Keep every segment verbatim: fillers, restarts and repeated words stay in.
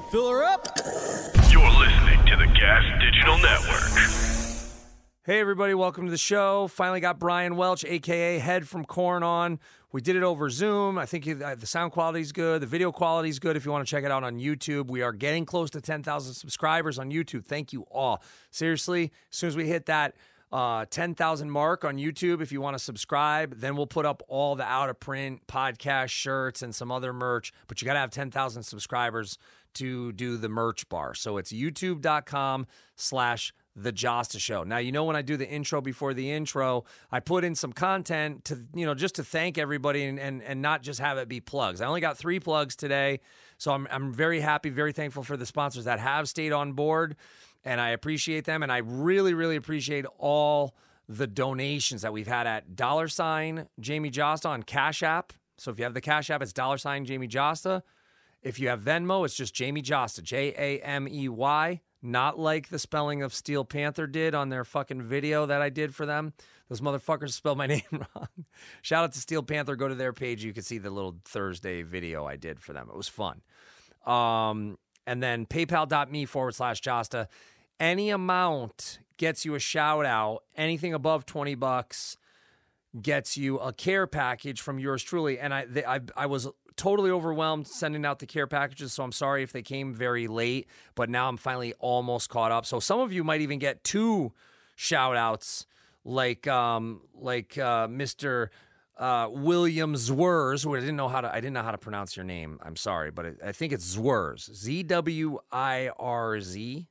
Fill her up. You're listening to the Gas Digital Network. Hey, everybody. Welcome to the show. Finally got Brian Welch, a k a. Head from Korn, on. We did it over Zoom. I think the sound quality is good. The video quality is good if you want to check it out on YouTube. We are getting close to ten thousand subscribers on YouTube. Thank you all. Seriously, as soon as we hit that uh, ten thousand mark on YouTube, if you want to subscribe, then we'll put up all the out-of-print podcast shirts and some other merch. But you got to have ten thousand subscribers to do the merch bar. So it's youtube.com slash The Josta Show. Now, you know, when I do the intro before the intro, I put in some content to, you know, just to thank everybody and and, and not just have it be plugs. I only got three plugs today, so I'm I'm very happy, very thankful for the sponsors that have stayed on board, and I appreciate them, and I really, really appreciate all the donations that we've had at dollar sign Jamie Josta on Cash App. So if you have the Cash App, it's dollar sign Jamie Josta. If you have Venmo, it's just Jamie Josta, J A M E Y. Not like the spelling of Steel Panther did on their fucking video that I did for them. Those motherfuckers spelled my name wrong. Shout out to Steel Panther. Go to their page. You can see the little Thursday video I did for them. It was fun. Um, and then paypal.me forward slash Josta. Any amount gets you a shout out. Anything above twenty bucks gets you a care package from yours truly. And I, they, I, I was totally overwhelmed sending out the care packages, so I'm sorry if they came very late, but now I'm finally almost caught up. So some of you might even get two shout outs, like um like uh Mister uh William Zwirz, who I didn't know how to I didn't know how to pronounce your name. I'm sorry, but it, I think it's Zwirz. Z W I R Z.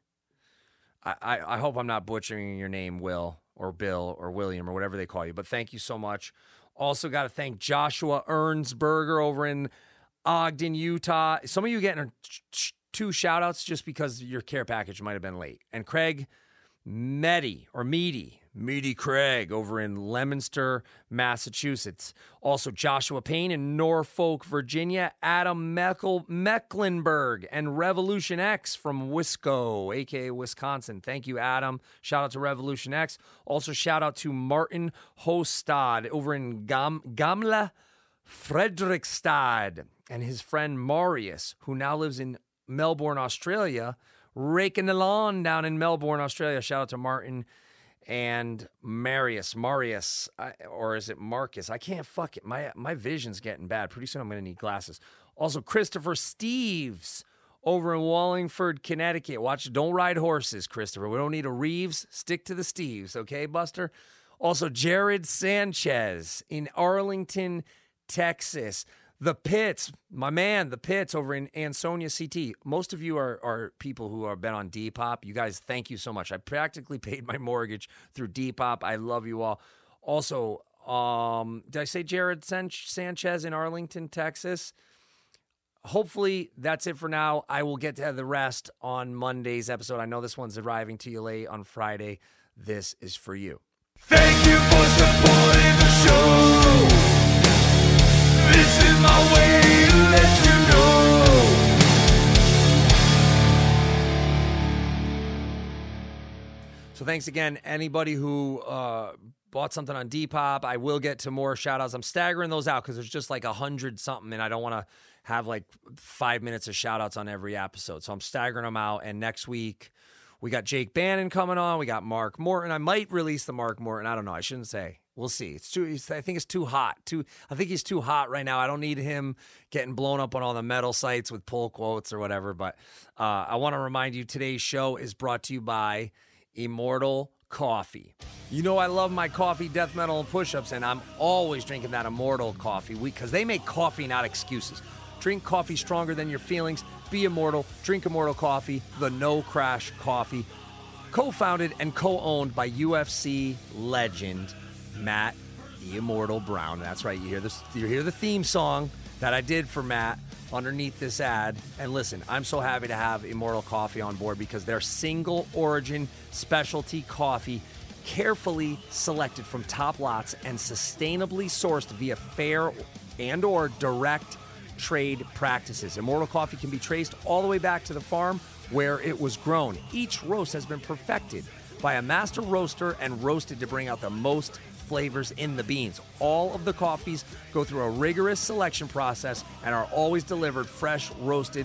I, I I hope I'm not butchering your name, Will or Bill or William or whatever they call you, but thank you so much. Also got to thank Joshua Ernsberger over in Ogden, Utah. Some of you getting two shout-outs just because your care package might have been late. And Craig Meddy, or Meaty, Meaty Craig over in Leominster, Massachusetts. Also Joshua Payne in Norfolk, Virginia. Adam Meckel, Mecklenburg and Revolution X from Wisco, a k a. Wisconsin. Thank you, Adam. Shout out to Revolution X. Also shout out to Martin Hostad over in Gam- Gamla, Fredrikstad. And his friend Marius, who now lives in Melbourne, Australia, raking the lawn down in Melbourne, Australia. Shout out to Martin and Marius. Marius, I, or is it Marcus? I can't fuck it. My, my vision's getting bad. Pretty soon I'm going to need glasses. Also, Christopher Steves over in Wallingford, Connecticut. Watch, don't ride horses, Christopher. We don't need a Reeves. Stick to the Steves, okay, Buster? Also, Jared Sanchez in Arlington, Texas. The Pits, my man, the Pits over in Ansonia, C T. Most of you are, are people who have been on Depop. You guys, thank you so much. I practically paid my mortgage through Depop. I love you all. Also, um, did I say Jared San- Sanchez in Arlington, Texas? Hopefully, that's it for now. I will get to the rest on Monday's episode. I know this one's arriving to you late on Friday. This is for you. Thank you for supporting the show. This is my way to let you know. So thanks again, anybody who uh, bought something on Depop. I will get to more shout-outs. I'm staggering those out because there's just like a hundred something, and I don't want to have like five minutes of shout-outs on every episode. So I'm staggering them out, and next week we got Jake Bannon coming on. We got Mark Morton. I might release the Mark Morton. I don't know. I shouldn't say. We'll see. It's too. It's, I think it's too hot. Too. I think he's too hot right now. I don't need him getting blown up on all the metal sites with pull quotes or whatever. But uh, I want to remind you, today's show is brought to you by Immortal Coffee. You know I love my coffee, death metal, and push-ups, and I'm always drinking that Immortal Coffee because they make coffee, not excuses. Drink coffee stronger than your feelings. Be immortal. Drink Immortal Coffee, the no crash coffee. Co-founded and co-owned by U F C legend Matt the Immortal Brown. That's right. You hear this. You hear the theme song that I did for Matt underneath this ad. And listen, I'm so happy to have Immortal Coffee on board because their single origin specialty coffee, carefully selected from top lots and sustainably sourced via fair and or direct trade practices. Immortal Coffee can be traced all the way back to the farm where it was grown. Each roast has been perfected by a master roaster and roasted to bring out the most flavors in the beans. All of the coffees go through a rigorous selection process and are always delivered fresh, roasted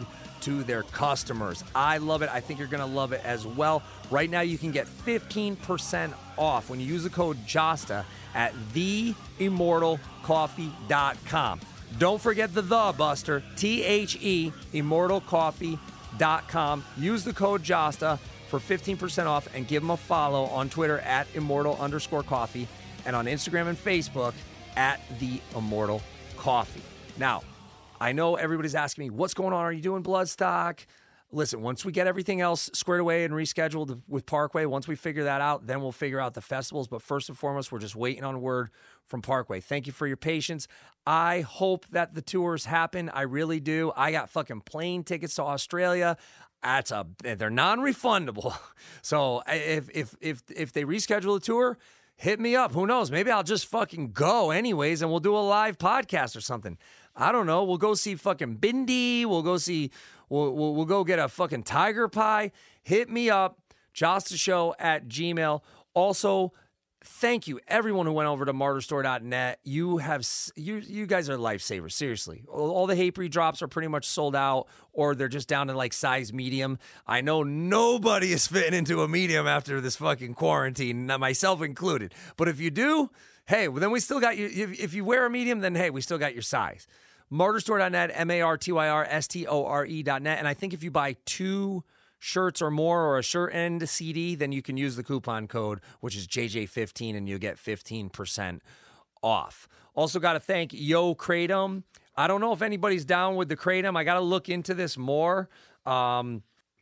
to their customers. I love it. I think you're going to love it as well. Right now, you can get fifteen percent off when you use the code JOSTA at the immortal coffee dot com. Don't forget the the, Buster, T H E, immortal coffee dot com. Use the code JOSTA for fifteen percent off and give them a follow on Twitter at immortal underscore coffee and on Instagram and Facebook at the Immortal Coffee. Now, I know everybody's asking me, what's going on? Are you doing Bloodstock? Listen, once we get everything else squared away and rescheduled with Parkway, once we figure that out, then we'll figure out the festivals. But first and foremost, we're just waiting on word from Parkway. Thank you for your patience. I hope that the tours happen. I really do. I got fucking plane tickets to Australia. That's a they're non-refundable. So if if if if they reschedule the tour, hit me up. Who knows? Maybe I'll just fucking go anyways, and we'll do a live podcast or something. I don't know. We'll go see fucking Bindi. We'll go see. We'll we'll, we'll go get a fucking tiger pie. Hit me up. Jostashow at Gmail. Also, thank you everyone who went over to martyr store dot net. You have you you guys are lifesavers. Seriously, all, all the Hatebreed drops are pretty much sold out, or they're just down to like size medium. I know nobody is fitting into a medium after this fucking quarantine, myself included. But if you do, hey, well, then we still got you. If, if you wear a medium, then hey, we still got your size. martyr store dot net, M A R T Y R S T O R E dot net. And I think if you buy two shirts or more, or a shirt and a C D, then you can use the coupon code, which is J J fifteen, and you'll get fifteen percent off. Also got to thank Yo Kratom. I don't know if anybody's down with the Kratom. I got to look into this more. Um,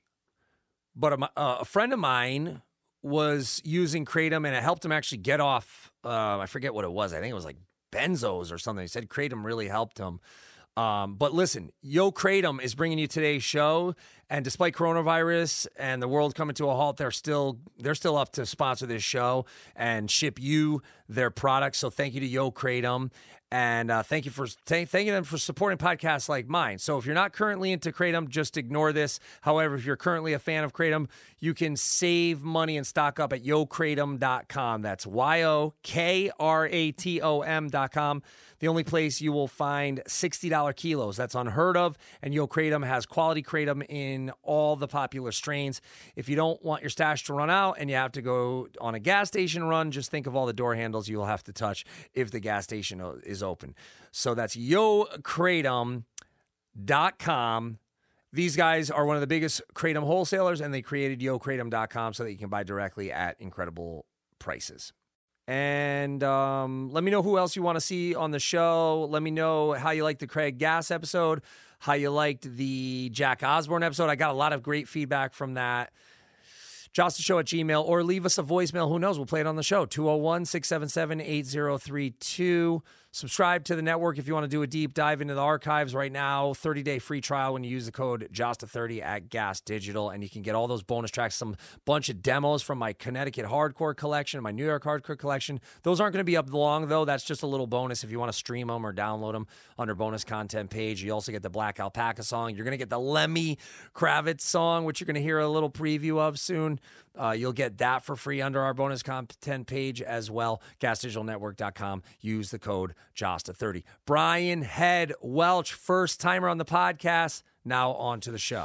but a, a friend of mine was using Kratom, and it helped him actually get off, uh, I forget what it was. I think it was like benzos or something. He said Kratom really helped him. Um, but listen, Yo Kratom is bringing you today's show, and despite coronavirus and the world coming to a halt, they're still they're still up to sponsor this show and ship you their products. So thank you to Yo Kratom, and uh, thank you for th- thanking them for supporting podcasts like mine. So if you're not currently into Kratom, just ignore this. However, if you're currently a fan of Kratom, you can save money and stock up at yo kratom dot com. That's Y O K R A T O M dot com. The only place you will find sixty dollars kilos. That's unheard of. And Yo Kratom has quality Kratom in all the popular strains. If you don't want your stash to run out and you have to go on a gas station run, just think of all the door handles you'll have to touch if the gas station is open. So that's yo kratom dot com. These guys are one of the biggest Kratom wholesalers, and they created yo kratom dot com so that you can buy directly at incredible prices. And um, let me know who else you want to see on the show. Let me know how you liked the Craig Gass episode, how you liked the Jack Osborne episode. I got a lot of great feedback from that. Jostashow at Gmail, or leave us a voicemail. Who knows? We'll play it on the show. two oh one, six seven seven, eight oh three two. Subscribe to the network if you want to do a deep dive into the archives right now. thirty-day free trial when you use the code Josta thirty at Gas Digital, and you can get all those bonus tracks, some bunch of demos from my Connecticut Hardcore collection, my New York Hardcore collection. Those aren't going to be up long, though. That's just a little bonus if you want to stream them or download them under bonus content page. You also get the Black Alpaca song. You're going to get the Lemmy Kravitz song, which you're going to hear a little preview of soon. Uh, you'll get that for free under our bonus content page as well. gas digital network dot com. Use the code Josta thirty. Brian Head Welch, first timer on the podcast. Now on to the show.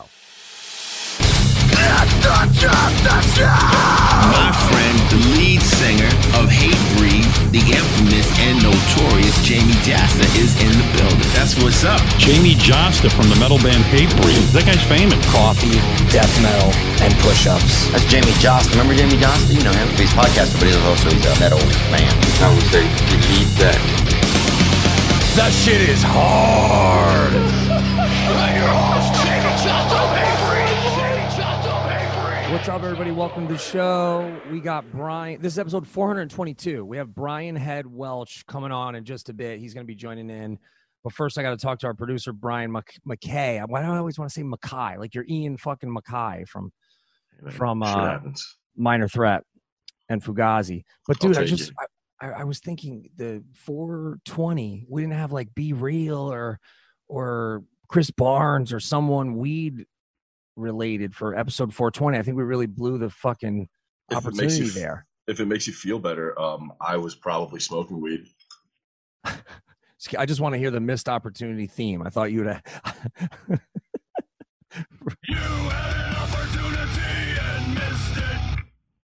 My friend, the lead singer of Hatebreed, the infamous and notorious Jamie Jasta, is in the building. That's what's up. Jamie Jasta from the metal band Hatebreed. That guy's famous. Coffee, death metal, and push-ups. That's Jamie Jasta. Remember Jamie Jasta? You know him. He's a podcaster, but he's also he's a metal man. I would say you eat that. That shit is hard. What's up, everybody? Welcome to the show. We got Brian. This is episode four hundred twenty-two. We have Brian Head Welch coming on in just a bit. He's going to be joining in. But first, I got to talk to our producer, Brian McKay. Why do I always want to say Mackay? Like you're Ian fucking Mackay from from uh, Minor Threat and Fugazi. But dude, I just I, I was thinking the four twenty. We didn't have like Be Real or or Chris Barnes or someone weed related for episode four twenty. I think we really blew the fucking if opportunity you, there. If it makes you feel better, um, I was probably smoking weed. I just want to hear the missed opportunity theme. I thought you would have. You had an opportunity and missed it.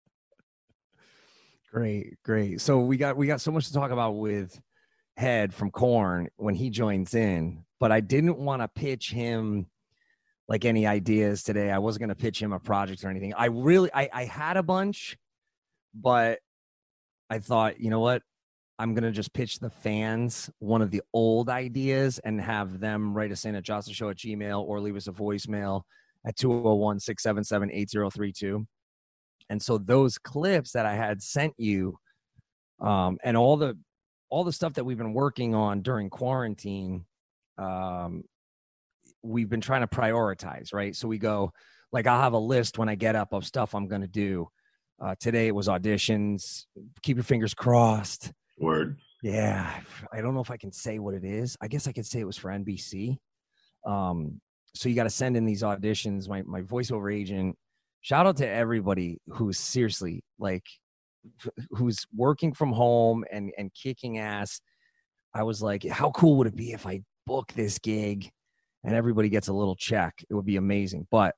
Great, great. So we got we got so much to talk about with Head from Korn when he joins in, but I didn't want to pitch him like any ideas today. I wasn't going to pitch him a project or anything. I really, I, I had a bunch, but I thought, you know what? I'm going to just pitch the fans one of the old ideas and have them write us in at Jocelyn Show at Gmail or leave us a voicemail at two oh one, six seven seven, eight oh three two. And so those clips that I had sent you um, and all the, all the stuff that we've been working on during quarantine, um, we've been trying to prioritize, right? So we go, like, I'll have a list when I get up of stuff I'm going to do. Uh, today it was auditions. Keep your fingers crossed. Word. Yeah. I don't know if I can say what it is. I guess I could say it was for N B C. Um, so you got to send in these auditions. My, my voiceover agent, shout out to everybody who's seriously like, who's working from home and, and kicking ass. I was like, how cool would it be if I book this gig and everybody gets a little check? It would be amazing. But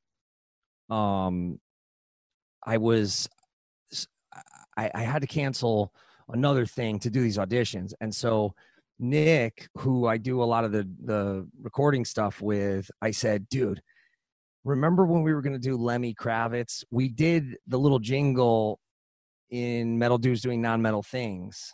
um, I was, I, I had to cancel another thing to do these auditions. And so Nick, who I do a lot of the, the recording stuff with, I said, dude, remember when we were going to do Lenny Kravitz? We did the little jingle in Metal Dudes Doing Non-Metal Things.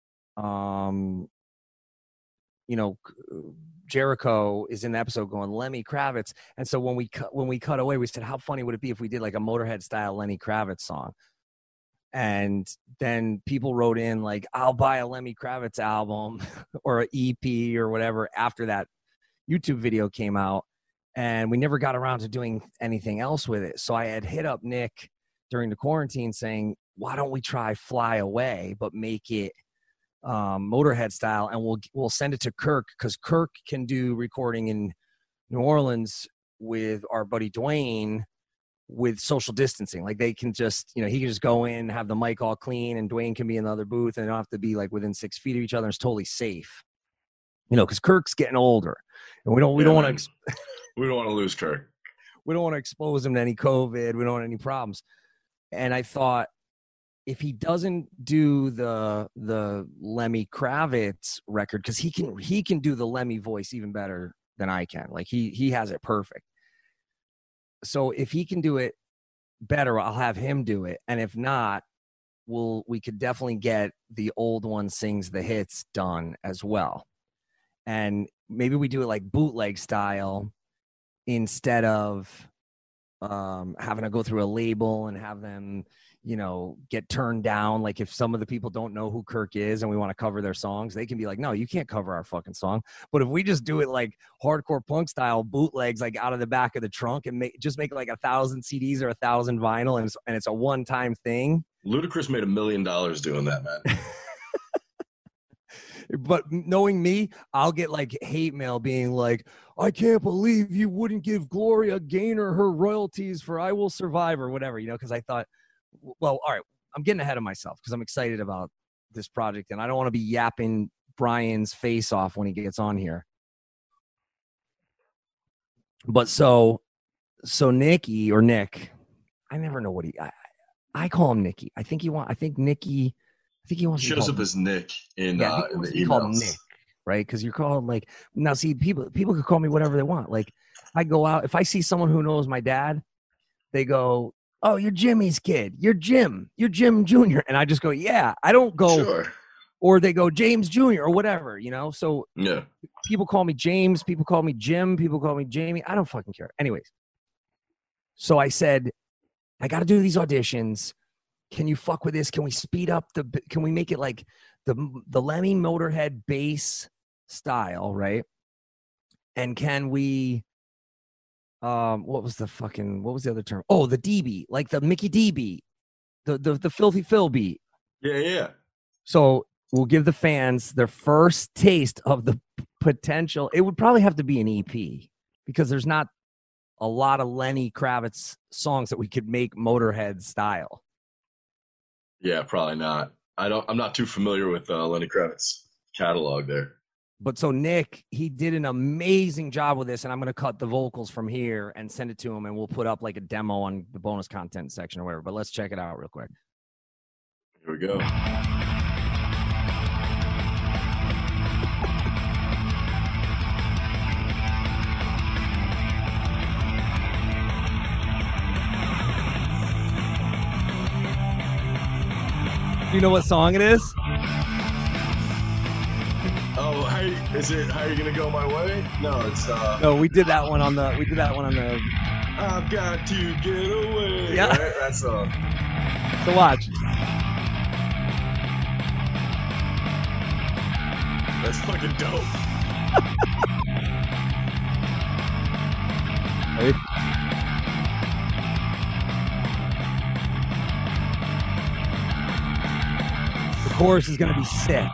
Um, you know, Jericho is in the episode going Lenny Kravitz. And so when we cut, when we cut away, we said, how funny would it be if we did like a Motorhead style Lenny Kravitz song? And then people wrote in like, I'll buy a Lenny Kravitz album or an E P or whatever after that YouTube video came out. And we never got around to doing anything else with it. So I had hit up Nick during the quarantine saying, why don't we try Fly Away, but make it um, Motorhead style, and we'll we'll send it to Kirk, because Kirk can do recording in New Orleans with our buddy Dwayne with social distancing. Like they can just, you know, he can just go in, have the mic all clean, and Dwayne can be in the other booth, and they don't have to be like within six feet of each other. It's totally safe, you know, because Kirk's getting older, and we don't we Yeah, don't want man. to We don't want to lose Kirk. we don't want to expose him to any COVID. We don't want any problems. And I thought, if he doesn't do the the Lemmy Kravitz record, because he can he can do the Lemmy voice even better than I can. Like he he has it perfect. So if he can do it better, I'll have him do it. And if not, we'll we could definitely get the old one sings the hits done as well. And maybe we do it like bootleg style instead of um, having to go through a label and have them, you know, get turned down. Like if some of the people don't know who Kirk is and we want to cover their songs, they can be like, no, you can't cover our fucking song. But if we just do it like hardcore punk style bootlegs, like out of the back of the trunk, and make, just make like a thousand C Ds or a thousand vinyl, and it's, and it's a one-time thing. Ludacris made a million dollars doing that, man. But knowing me, I'll get like hate mail being like, I can't believe you wouldn't give Gloria Gaynor her royalties for I Will Survive or whatever, you know, because I thought, well, all right, I'm getting ahead of myself because I'm excited about this project, and I don't want to be yapping Brian's face off when he gets on here. But so, so Nicky or Nick, I never know what he, I, I call him Nicky. I think he want, I think Nicky, I think he wants to Shows up as Nick in, yeah, uh, in the he called emails. Nick, right? Because you're called like, now see, people people could call me whatever they want. Like I go out, if I see someone who knows my dad, they go, oh, you're Jimmy's kid. You're Jim. You're Jim Junior And I just go, yeah. I don't go, Sure. or they go James Junior or whatever, you know? So Yeah. people call me James. People call me Jim. People call me Jamie. I don't fucking care. Anyways. So I said, I got to do these auditions. Can you fuck with this? Can we speed up the, can we make it like the, the Lemmy Motorhead bass style, right? And can we, um, what was the fucking, what was the other term? Oh, the D beat, like the Mickey D beat, the, the, the Filthy Phil beat. Yeah, yeah. So we'll give the fans their first taste of the potential. It would probably have to be an E P because there's not a lot of Lenny Kravitz songs that we could make Motorhead style. Yeah, probably not. I don't. I'm not too familiar with uh, Lenny Kravitz catalog there. but so Nick, he did an amazing job with this, and I'm going to cut the vocals from here and send it to him, and we'll put up like a demo on the bonus content section or whatever. But let's check it out real quick. Here we go. Do you know what song it is? Oh, how you, is it? How you gonna go my way? No, it's. uh No, we did that one on the. We did that one on the. I've got to get away. Yeah. Right? That's uh. So watch. That's fucking dope. Ready? The chorus is gonna be sick.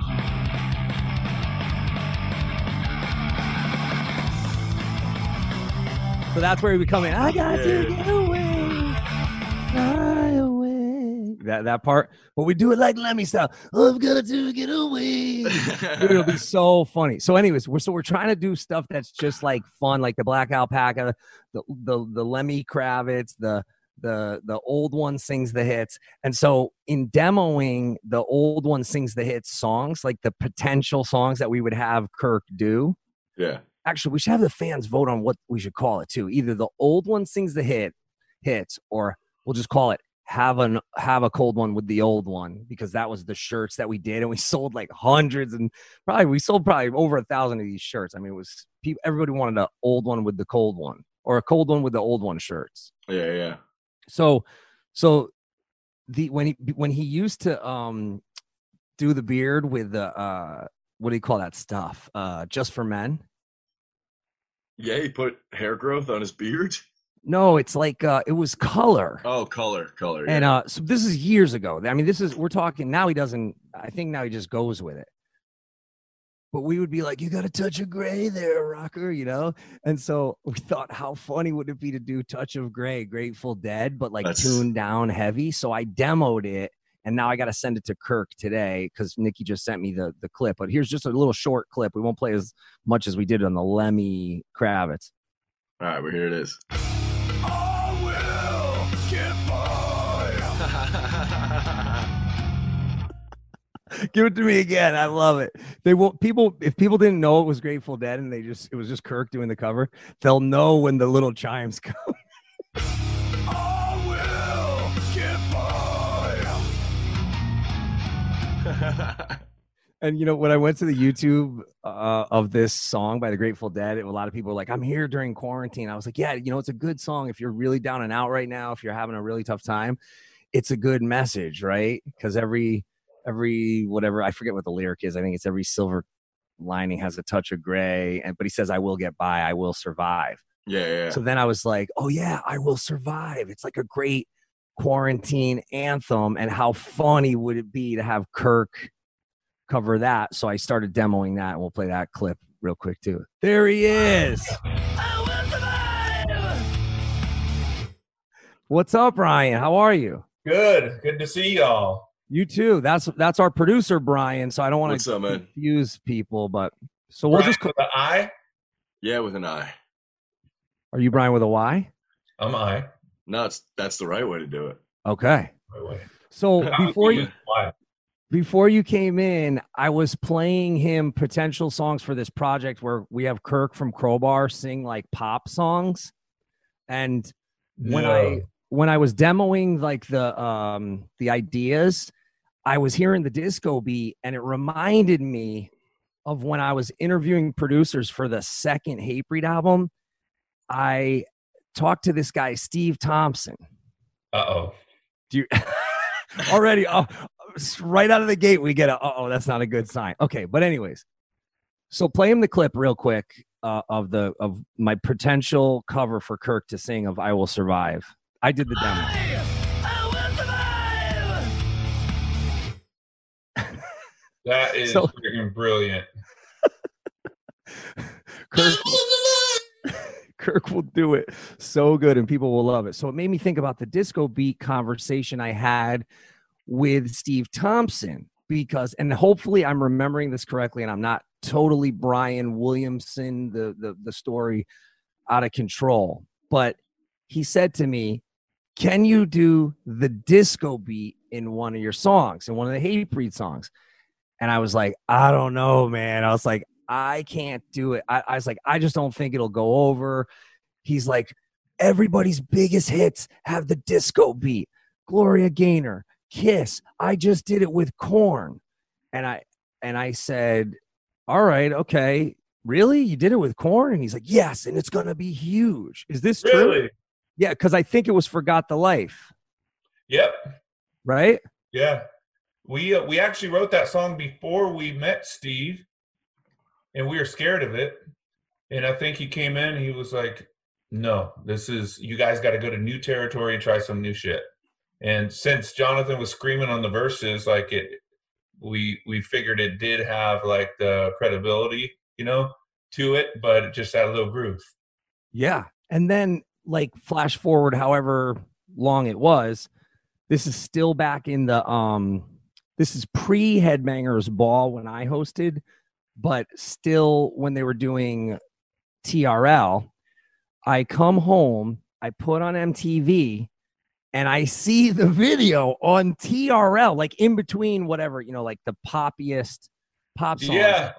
So that's where we come in. I got to get away, fly away. That that part, but we do it like Lemmy style. I've got to get away. Dude, it'll be so funny. So, anyways, we're so we're trying to do stuff that's just like fun, like the Black Alpaca, the the the Lemmy Kravitz, the the the old one sings the hits. And so, in demoing the old one sings the hits songs, like the potential songs that we would have Kirk do. Yeah. Actually, we should have the fans vote on what we should call it too. Either the old one sings the hit hits, or we'll just call it have an have a cold one with the old one, because that was the shirts that we did, and we sold like hundreds, and probably we sold probably over a thousand of these shirts. I mean, it was people, everybody wanted an old one with the cold one, or a cold one with the old one shirts. Yeah, yeah. So, so the when he when he used to um do the beard with the uh what do you call that stuff? Uh, Just for Men. Yeah, he put hair growth on his beard. No, it's like uh it was color. Oh, color, color. Yeah. And uh so this is years ago. I mean, this is we're talking now he doesn't I think now he just goes with it. But we would be like, you got a touch of gray there, rocker, you know? And so we thought, how funny would it be to do Touch of Gray, Grateful Dead, but like That's... tuned down heavy. So I demoed it, and now I got to send it to Kirk today because Nikki just sent me the, the clip. But here's just a little short clip. We won't play as much as we did on the Lemmy Kravitz. All right, well, here it is. I will get by. Give it to me again. I love it. They won't people if people didn't know it was Grateful Dead and they just it was just Kirk doing the cover, they'll know when the little chimes come. I will get by. And you know, when I went to the YouTube uh, of this song by the Grateful Dead, a lot of people were like, I'm here during quarantine. I was like, yeah, you know, it's a good song if you're really down and out right now, if you're having a really tough time, it's a good message, right? Because every every whatever, I forget what the lyric is. I think it's every silver lining has a touch of gray. And but he says, I will get by, I will survive. Yeah, yeah. So then I was like, oh yeah, I will survive. It's like a great quarantine anthem. And how funny would it be to have Kirk cover that? So I started demoing that, and we'll play that clip real quick too. There he is. I will survive. What's up, Brian? How are you? Good. Good to see y'all. You too. That's that's our producer, Brian. So I don't want to confuse people, but so we'll Brian just with an I. Yeah, with an I. Are you Brian with a Y? I'm I. No, it's that's the right way to do it. Okay. Right. So before you Why? before you came in, I was playing him potential songs for this project where we have Kirk from Crowbar sing like pop songs, and when No. I when I was demoing like the um the ideas, I was hearing the disco beat, and it reminded me of when I was interviewing producers for the second Hatebreed album. I talked to this guy, Steve Thompson. Uh-oh. Do you already uh, right out of the gate we get a uh-oh, that's not a good sign. Okay, but anyways. So play him the clip real quick uh, of the of my potential cover for Kirk to sing of I Will Survive. I did the demo. That is So- freaking brilliant. Kirk, Kirk will do it so good, and people will love it. So it made me think about the disco beat conversation I had with Steve Thompson, because, and hopefully I'm remembering this correctly, and I'm not totally Brian Williamson, the the the story out of control. But he said to me, can you do the disco beat in one of your songs, in one of the Hatebreed songs? And I was like, I don't know, man. I was like, I can't do it. I, I was like, I just don't think it'll go over. He's like, everybody's biggest hits have the disco beat. Gloria Gaynor, Kiss. I just did it with Korn. And I and I said, all right, okay. Really? You did it with Korn? And he's like, yes, and it's gonna be huge. Is this true? Really? Yeah, because I think it was Forgot the Life. Yep. Right? Yeah. We uh, we actually wrote that song before we met Steve, and we were scared of it. And I think he came in and he was like, no, this is, you guys got to go to new territory and try some new shit. And since Jonathan was screaming on the verses, like it, we we figured it did have like the credibility, you know, to it, but it just had a little groove. Yeah. And then like flash forward however long it was, this is still back in the um this is pre Headbangers Ball when I hosted, but still when they were doing T R L. I come home, I put on M T V, and I see the video on T R L, like in between whatever, you know, like the poppiest pop songs. Yeah.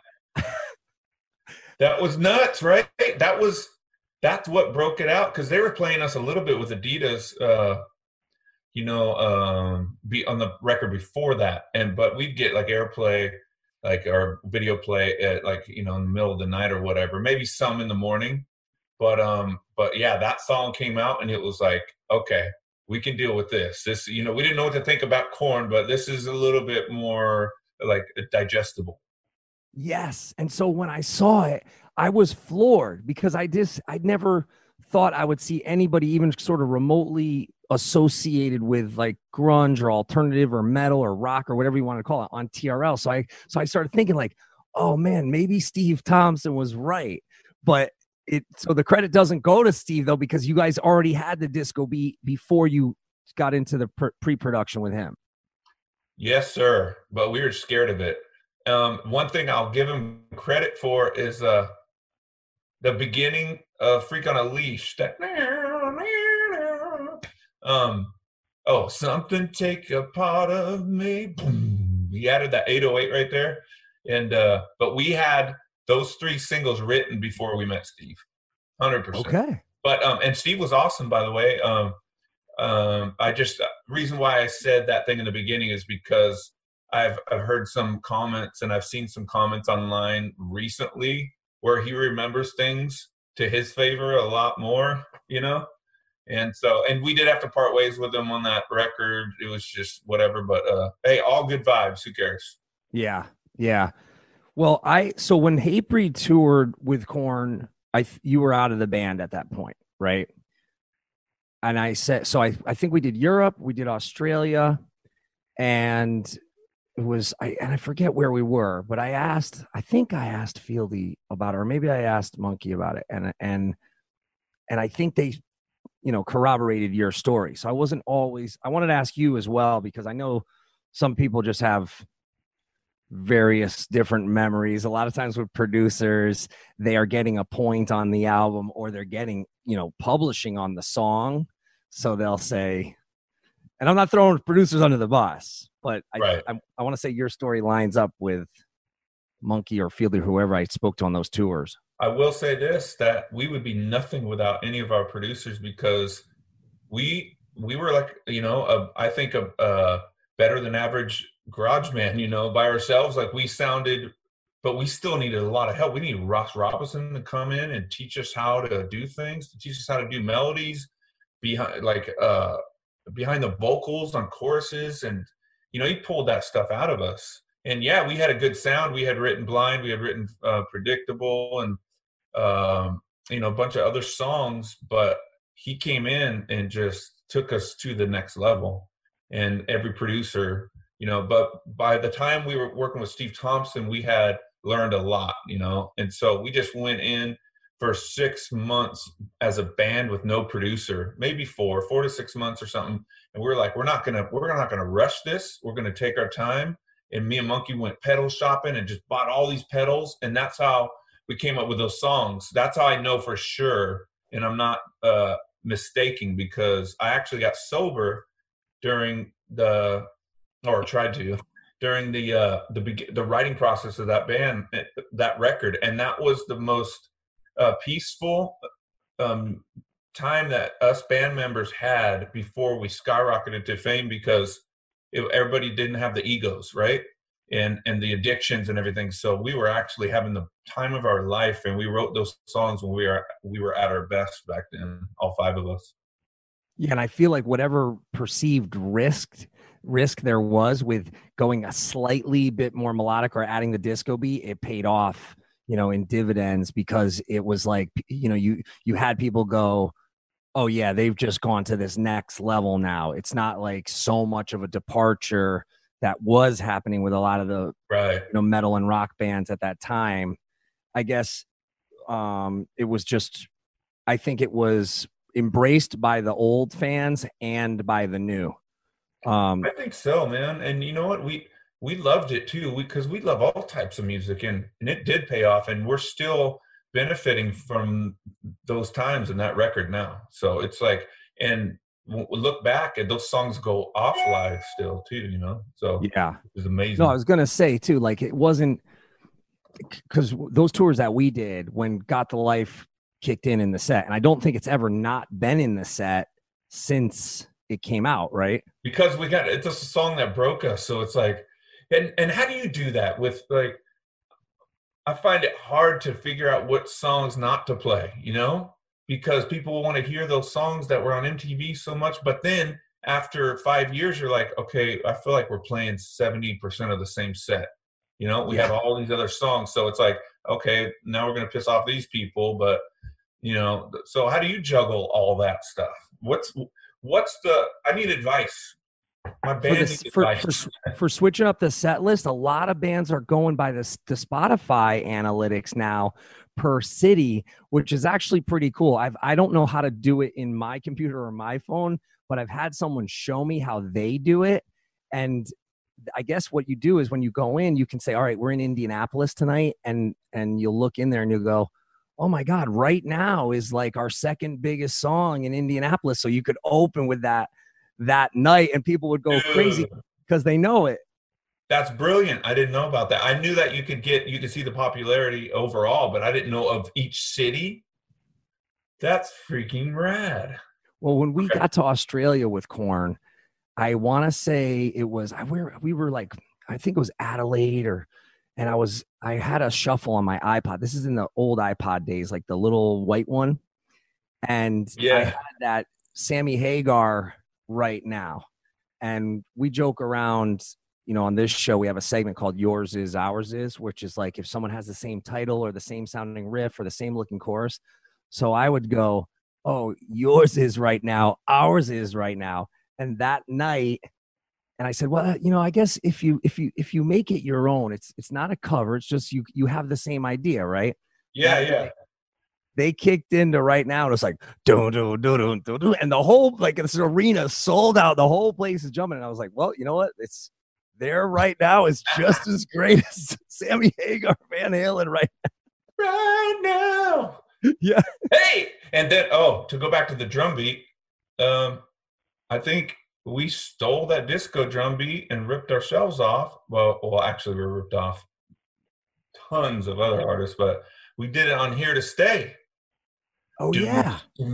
That was nuts, right? That was, that's what broke it out, because they were playing us a little bit with Adidas, uh, you know, um, be on the record before that. And, but we'd get like airplay, like our video play at like, you know, in the middle of the night or whatever, maybe some in the morning. But, um, but yeah, that song came out and it was like, okay, we can deal with this. This, you know, we didn't know what to think about Korn, but this is a little bit more like digestible. Yes. And so when I saw it, I was floored because I just, I never thought I would see anybody even sort of remotely associated with like grunge or alternative or metal or rock or whatever you want to call it on T R L. So I, so I started thinking like, oh man, maybe Steve Thompson was right. But it, so the credit doesn't go to Steve though, because you guys already had the disco beat before you got into the pre- pre-production with him. Yes, sir. But we were scared of it. Um, one thing I'll give him credit for is uh, the beginning of Freak on a Leash. That, um, oh, something take a part of me. Boom. He added that eight oh eight right there. And uh, but we had those three singles written before we met Steve. one hundred percent. Okay. But um, and Steve was awesome, by the way. Um, um, I just uh, reason why I said that thing in the beginning is because I've I've heard some comments and I've seen some comments online recently where he remembers things to his favor a lot more, you know? And so, and we did have to part ways with him on that record. It was just whatever, but uh, hey, all good vibes. Who cares? Yeah. Yeah. Well, I, so when Hatebreed toured with Korn, I, you were out of the band at that point, right? And I said, so I, I think we did Europe, we did Australia, and it was, I, and I forget where we were, but I asked, I think I asked Fieldy about it, or maybe I asked Monkey about it. And, and, and I think they, you know, corroborated your story. So I wasn't always, I wanted to ask you as well, because I know some people just have various different memories. A lot of times with producers, they are getting a point on the album or they're getting, you know, publishing on the song. So they'll say, and I'm not throwing producers under the bus, but I, right. I, I want to say your story lines up with Monkey or Fielder, whoever I spoke to on those tours. I will say this, that we would be nothing without any of our producers, because we we were like, you know, a, I think a, a better than average garage man, you know, by ourselves. Like we sounded, but we still needed a lot of help. We needed Ross Robinson to come in and teach us how to do things, to teach us how to do melodies behind, like uh, behind the vocals on choruses. And, you know, he pulled that stuff out of us. And yeah, we had a good sound. We had written Blind, we had written uh, Predictable, and um, you know, a bunch of other songs, but he came in and just took us to the next level. And every producer, you know, but by the time we were working with Steve Thompson, we had learned a lot, you know, and so we just went in for six months as a band with no producer, maybe four, four to six months or something. And we were like, we're not gonna, we're not gonna rush this. We're gonna take our time and me and Monkey went pedal shopping and just bought all these pedals, and that's how we came up with those songs. That's how I know for sure, and I'm not uh, mistaking, because I actually got sober during the, or tried to, during the uh, the the writing process of that band, that record, and that was the most uh, peaceful um, time that us band members had before we skyrocketed to fame, because it, everybody didn't have the egos, right? And and the addictions and everything. So we were actually having the time of our life, and we wrote those songs when we were we were at our best back then, all five of us. Yeah, and I feel like whatever perceived risk risk there was with going a slightly bit more melodic or adding the disco beat, it paid off, you know, in dividends, because it was like, you know, you you had people go, oh yeah, they've just gone to this next level now. It's not like so much of a departure that was happening with a lot of the right. you know, metal and rock bands at that time. I guess um, it was just, I think it was embraced by the old fans and by the new. Um, I think so, man. And you know what? We we loved it too, because we, we love all types of music, and, and it did pay off, and we're still benefiting from those times in that record now. So it's like, and we look back and those songs go off live still too, you know? So yeah, it was amazing. No, I was going to say too, like it wasn't, because those tours that we did when Got the Life kicked in in the set, and I don't think it's ever not been in the set since it came out, right? Because we got, it's just a song that broke us. So it's like, and, and how do you do that with, like, I find it hard to figure out what songs not to play, you know? Because people want to hear those songs that were on M T V so much, but then after five years, you're like, okay, I feel like we're playing seventy percent of the same set. You know, we yeah. have all these other songs. So it's like, okay, now we're going to piss off these people. But, you know, so how do you juggle all that stuff? What's, what's the, I need advice. My band for, needs the, for, advice. For, for switching up the set list, a lot of bands are going by the, the Spotify analytics now per city, which is actually pretty cool. I've, I don't know how to do it in my computer or my phone, but I've had someone show me how they do it. And I guess what you do is when you go in, you can say, all right, we're in Indianapolis tonight. And, and you'll look in there and you'll go, oh my God, Right Now is like our second biggest song in Indianapolis. So you could open with that, that night, and people would go Dude, crazy because they know it. That's brilliant. I didn't know about that. I knew that you could get, you could see the popularity overall, but I didn't know of each city. That's freaking rad. Well, when we okay. got to Australia with Korn, I want to say it was, I we were, we were like, I think it was Adelaide, or, and I was, I had a shuffle on my iPod. This is in the old iPod days, like the little white one. And yeah. I had that Sammy Hagar Right Now. And we joke around, you know, on this show, we have a segment called Yours Is, Ours Is, which is like if someone has the same title or the same sounding riff or the same looking chorus. So I would go, oh, yours is right now, ours is right now. And that night, and I said, well, you know, I guess if you if you if you make it your own, it's it's not a cover, it's just you you have the same idea, right? Yeah, that yeah. Night, they kicked into Right Now, and it was like do do do do do do, and the whole like this arena sold out. The whole place is jumping, and I was like, well, you know what? It's there right now is just as great as Sammy Hagar, Van Halen right now. Right now. Yeah. Hey, and then oh, to go back to the drum beat, um, I think we stole that disco drum beat and ripped ourselves off. Well, well, actually, we ripped off tons of other artists, but we did it on Here to Stay. Oh yeah.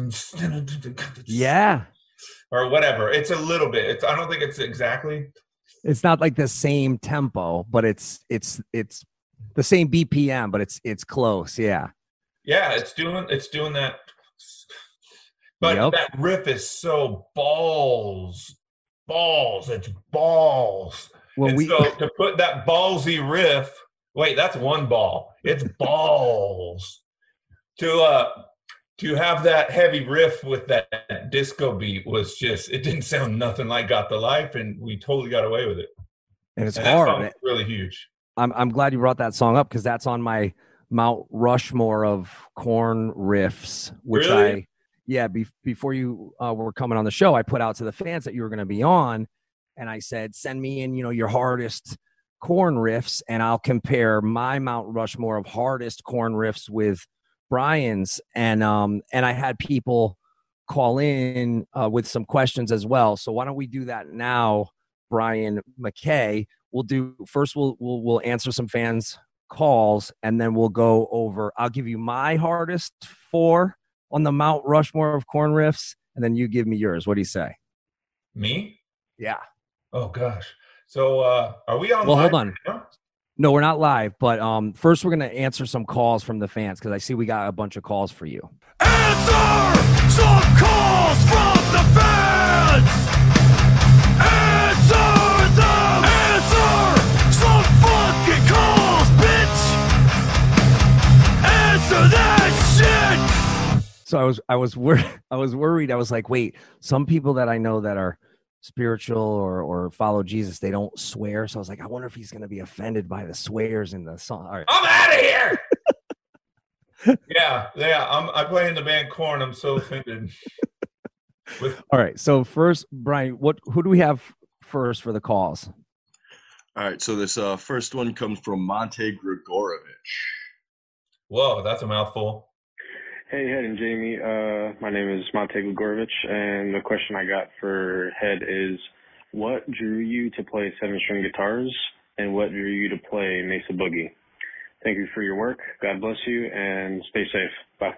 Yeah. Or whatever. It's a little bit. It's. I don't think it's exactly. It's not like the same tempo, but it's it's it's the same B P M, but it's it's close. Yeah. Yeah, it's doing it's doing that. But yep. that riff is so balls, balls. It's balls. Well, and we so to put that ballsy riff. Wait, that's one ball. It's balls. To uh, to have that heavy riff with that disco beat was just. It didn't sound nothing like Got the Life, and we totally got away with it. And it's and hard. That really huge. I'm I'm glad you brought that song up because that's on my Mount Rushmore of Korn riffs, which really? I, yeah, be, before you uh, were coming on the show, I put out to the fans that you were going to be on, and I said, send me in, you know, your hardest corn riffs, and I'll compare my Mount Rushmore of hardest corn riffs with Brian's. And um and I had people call in uh, with some questions as well. So why don't we do that now, Brian McKay? We'll do first. We'll we'll we'll answer some fans' calls, and then we'll go over. I'll give you my hardest four on the Mount Rushmore of corn riffs, and then you give me yours. What do you say? Me? Yeah. Oh gosh. So uh, are we on? Well, live hold on. right now? No, we're not live, but um, first we're gonna answer some calls from the fans because I see we got a bunch of calls for you. Answer some calls from the fans. Answer them. Answer some fucking calls, bitch. Answer that shit. So I was, I was worried. I was worried. I was like, wait, some people that I know that are spiritual or or follow Jesus, they don't swear. So I was like, I wonder if he's gonna be offended by the swears in the song. All right. I'm out of here. yeah, yeah. I'm I play in the band Korn. I'm so offended. With- All right. So first, Brian, what who do we have first for the calls? All right. So this uh, first one comes from Monte Grigorovich. Whoa, that's a mouthful. Hey, Head and Jamie. Uh, my name is Monte Grigorovich, and the question I got for Head is, what drew you to play seven-string guitars, and what drew you to play Mesa Boogie? Thank you for your work. God bless you, and stay safe. Bye.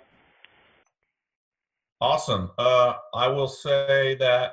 Awesome. Uh, I will say that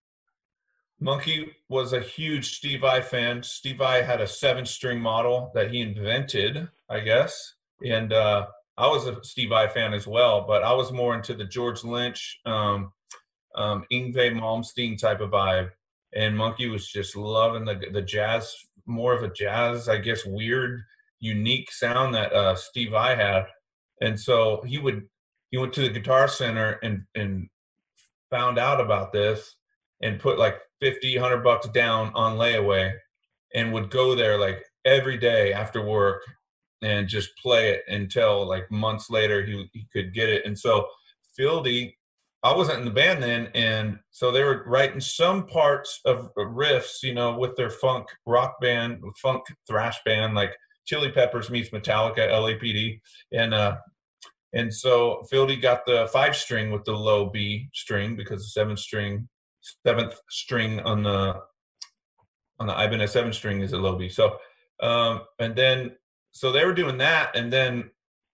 Monkey was a huge Steve Vai fan. Steve Vai had a seven-string model that he invented, I guess, and uh, I was a Steve Vai fan as well, but I was more into the George Lynch, um, um, Yngwie Malmsteen type of vibe, and Monkey was just loving the the jazz, more of a jazz, I guess, weird, unique sound that uh, Steve Vai had, and so he would he went to the Guitar Center and and found out about this and put like fifty, a hundred bucks down on layaway, and would go there like every day after work and just play it until like months later he he could get it. And so Fieldy, I wasn't in the band then, and so they were writing some parts of riffs, you know, with their funk rock band, funk thrash band, like Chili Peppers meets Metallica, L A P D, and uh, and so Fieldy got the five string with the low B string because the seven string, seventh string on the on the Ibanez seven string is a low B. So um, and then. So they were doing that, and then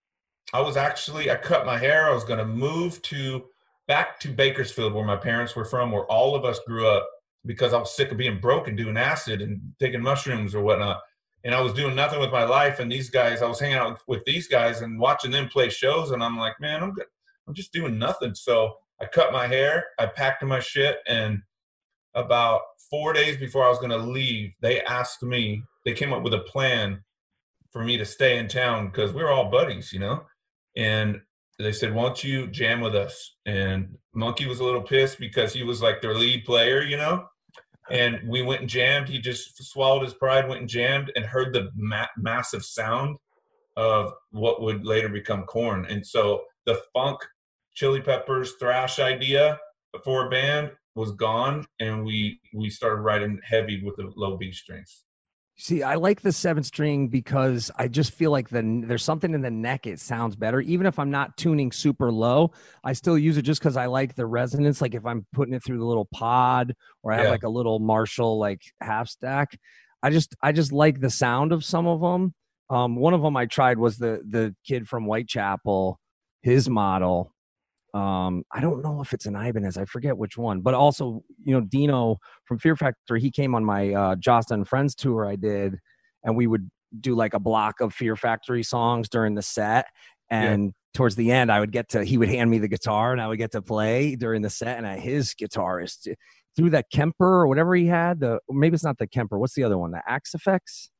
I was actually, I cut my hair. I was going to move to back to Bakersfield, where my parents were from, where all of us grew up, because I was sick of being broke and doing acid and taking mushrooms or whatnot. And I was doing nothing with my life. And these guys, I was hanging out with these guys and watching them play shows. And I'm like, man, I'm good. I'm just doing nothing. So I cut my hair, I packed my shit, and about four days before I was going to leave, they asked me, they came up with a plan for me to stay in town because we were all buddies, you know, and they said, why don't you jam with us? And Monkey was a little pissed because he was like their lead player, you know, and we went and jammed. He just swallowed his pride, went and jammed, and heard the ma- massive sound of what would later become Korn. And so the funk, Chili Peppers, thrash idea for a band was gone, and we we started writing heavy with the low B strings. See, I like the seven string because I just feel like the there's something in the neck. It sounds better. Even if I'm not tuning super low, I still use it just because I like the resonance. Like if I'm putting it through the little pod, or I have Yeah. like a little Marshall like half stack, I just I just like the sound of some of them. Um, one of them I tried was the the kid from Whitechapel, his model. Um, I don't know if it's an Ibanez. I forget which one, but also, you know, Dino from Fear Factory, he came on my uh, Josta and Friends tour I did, and we would do like a block of Fear Factory songs during the set. And yeah. towards the end, I would get to, he would hand me the guitar and I would get to play during the set. And I, his guitarist through that Kemper or whatever he had, the, maybe it's not the Kemper. What's the other one? The Axe Effects?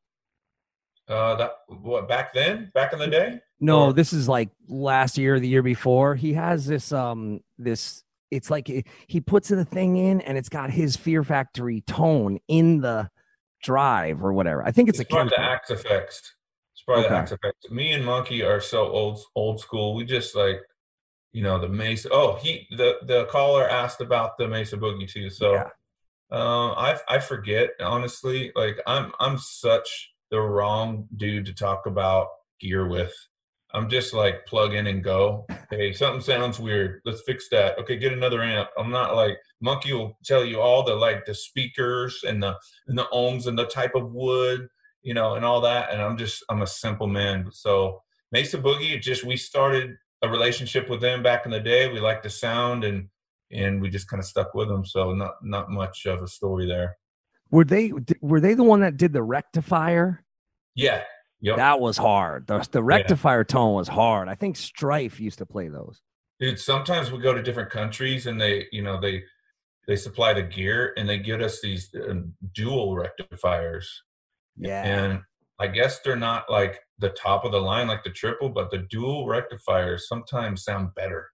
Uh, that what back then, back in the day? No, or? This is like last year, or the year before. He has this, um, this. It's like he puts the thing in, and it's got his Fear Factory tone in the drive or whatever. I think it's, it's a probably the Axe Effects. It's probably okay. the Axe Effects. Me and Monkey are so old, old school. We just like, you know, the Mesa. Oh, he the the caller asked about the Mesa Boogie too. So yeah. Uh, I I forget, honestly. Like I'm I'm such the wrong dude to talk about gear with. I'm just like plug in and go. Hey, something sounds weird. Let's fix that. Okay, get another amp. I'm not like Monkey will tell you all the like the speakers and the and the ohms and the type of wood, you know, and all that. And I'm just I'm a simple man. So Mesa Boogie, it just we started a relationship with them back in the day. We liked the sound and and we just kind of stuck with them. So not not much of a story there. Were they were they the one that did the rectifier? Yeah. Yep. That was hard. The, the rectifier yeah. tone was hard. I think Strife used to play those. Dude, sometimes we go to different countries and they, you know, they they supply the gear and they give us these uh, dual rectifiers. Yeah. And I guess they're not like the top of the line like the triple, but the dual rectifiers sometimes sound better.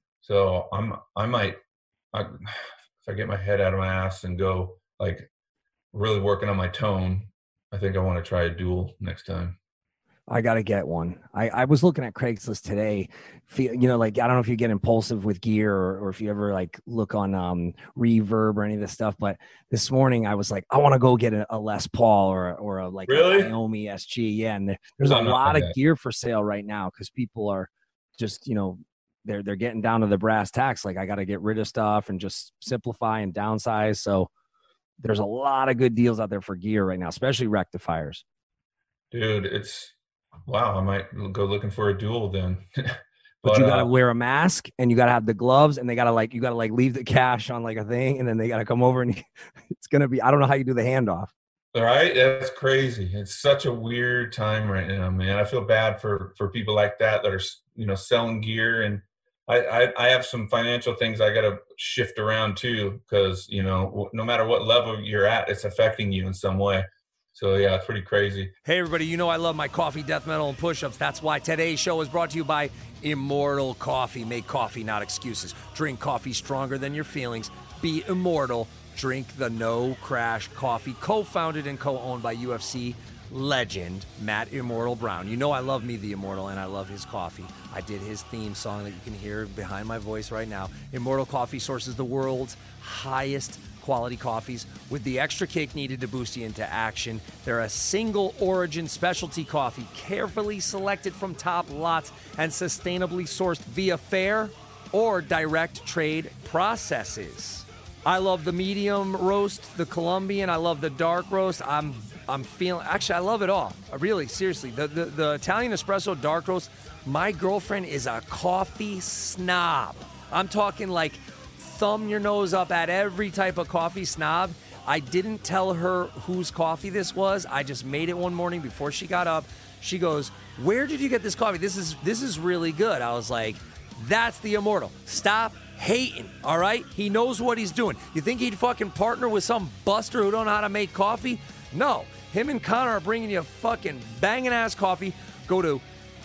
So I'm I might I, if I get my head out of my ass and go like really working on my tone, I think I want to try a dual next time. I got to get one. I, I was looking at Craigslist today. Feel, you know, like, I don't know if you get impulsive with gear or, or if you ever like look on um, Reverb or any of this stuff. But this morning I was like, I want to go get a, a Les Paul or, or a like really? a Naomi S G. Yeah. And there, there's no, a lot of that. gear for sale right now because people are just, you know, they're, they're getting down to the brass tacks. Like I got to get rid of stuff and just simplify and downsize. So there's a lot of good deals out there for gear right now, especially rectifiers. Dude, it's wow. I might go looking for a dual then. but, but you got to uh, wear a mask and you got to have the gloves and they got to like, you got to like leave the cash on like a thing. And then they got to come over and it's going to be, I don't know how you do the handoff. All right. That's crazy. It's such a weird time right now, man. I feel bad for, for people like that, that are, you know, selling gear. And I, I, I have some financial things I got to shift around too, because, you know, no matter what level you're at, it's affecting you in some way. So, yeah, it's pretty crazy. Hey, everybody, you know I love my coffee, death metal, and push-ups. That's why today's show is brought to you by Immortal Coffee. Make coffee, not excuses. Drink coffee stronger than your feelings. Be immortal. Drink the No Crash Coffee, co-founded and co-owned by U F C legend Matt Immortal Brown. You know I love me the Immortal and I love his coffee. I did his theme song that you can hear behind my voice right now. Immortal Coffee sources the world's highest quality coffees with the extra kick needed to boost you into action. They're a single origin specialty coffee, carefully selected from top lots and sustainably sourced via fair or direct trade processes. I love the medium roast, the Colombian. I love the dark roast. I'm I'm feeling, actually, I love it all. Really, seriously. The, the, the Italian espresso dark roast, my girlfriend is a coffee snob. I'm talking like thumb your nose up at every type of coffee snob. I didn't tell her whose coffee this was. I just made it one morning before she got up. She goes, where did you get this coffee? This is this is really good. I was like, that's the Immortal. Stop hating, all right? He knows what he's doing. You think he'd fucking partner with some buster who don't know how to make coffee? No. Him and Connor are bringing you fucking banging ass coffee. Go to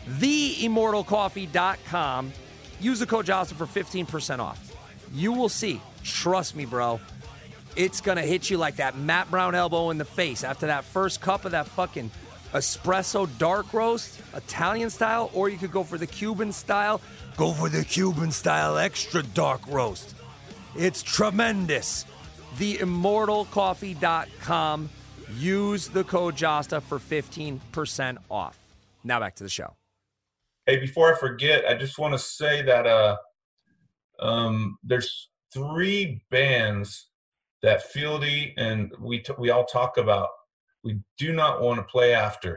the immortal coffee dot com. Use the code Jocelyn for fifteen percent off. You will see. Trust me, bro. It's going to hit you like that Matt Brown elbow in the face after that first cup of that fucking espresso dark roast, Italian style, or you could go for the Cuban style. Go for the Cuban style extra dark roast. It's tremendous. the immortal coffee dot com. Use the code Josta for fifteen percent off. Now back to the show. Hey, before I forget, I just want to say that uh, um, there's three bands that Fieldy and we t- we all talk about. We do not want to play after.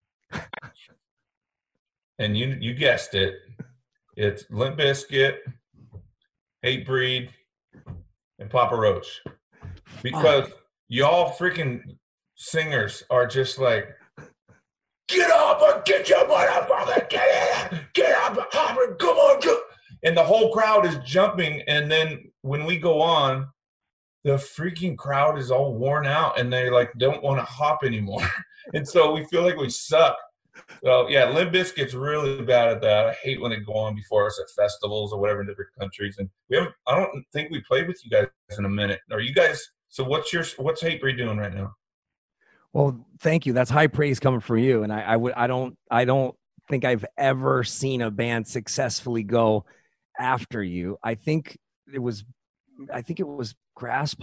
And you you guessed it. It's Limp Bizkit, Hatebreed, and Papa Roach. Because oh. y'all freaking singers are just like, get up and get your motherfucker, get in, get up, hop, come on, go. And the whole crowd is jumping. And then when we go on, the freaking crowd is all worn out and they like don't want to hop anymore. And so we feel like we suck. So yeah, Limp Bizkit's really bad at that. I hate when they go on before us at festivals or whatever in different countries. And we haven't, I don't think we played with you guys in a minute. Are you guys, so what's your, what's Hatebreed doing right now? Well, thank you. That's high praise coming from you. And I, I would, I don't, I don't think I've ever seen a band successfully go after you. I think it was, I think it was Grass Pop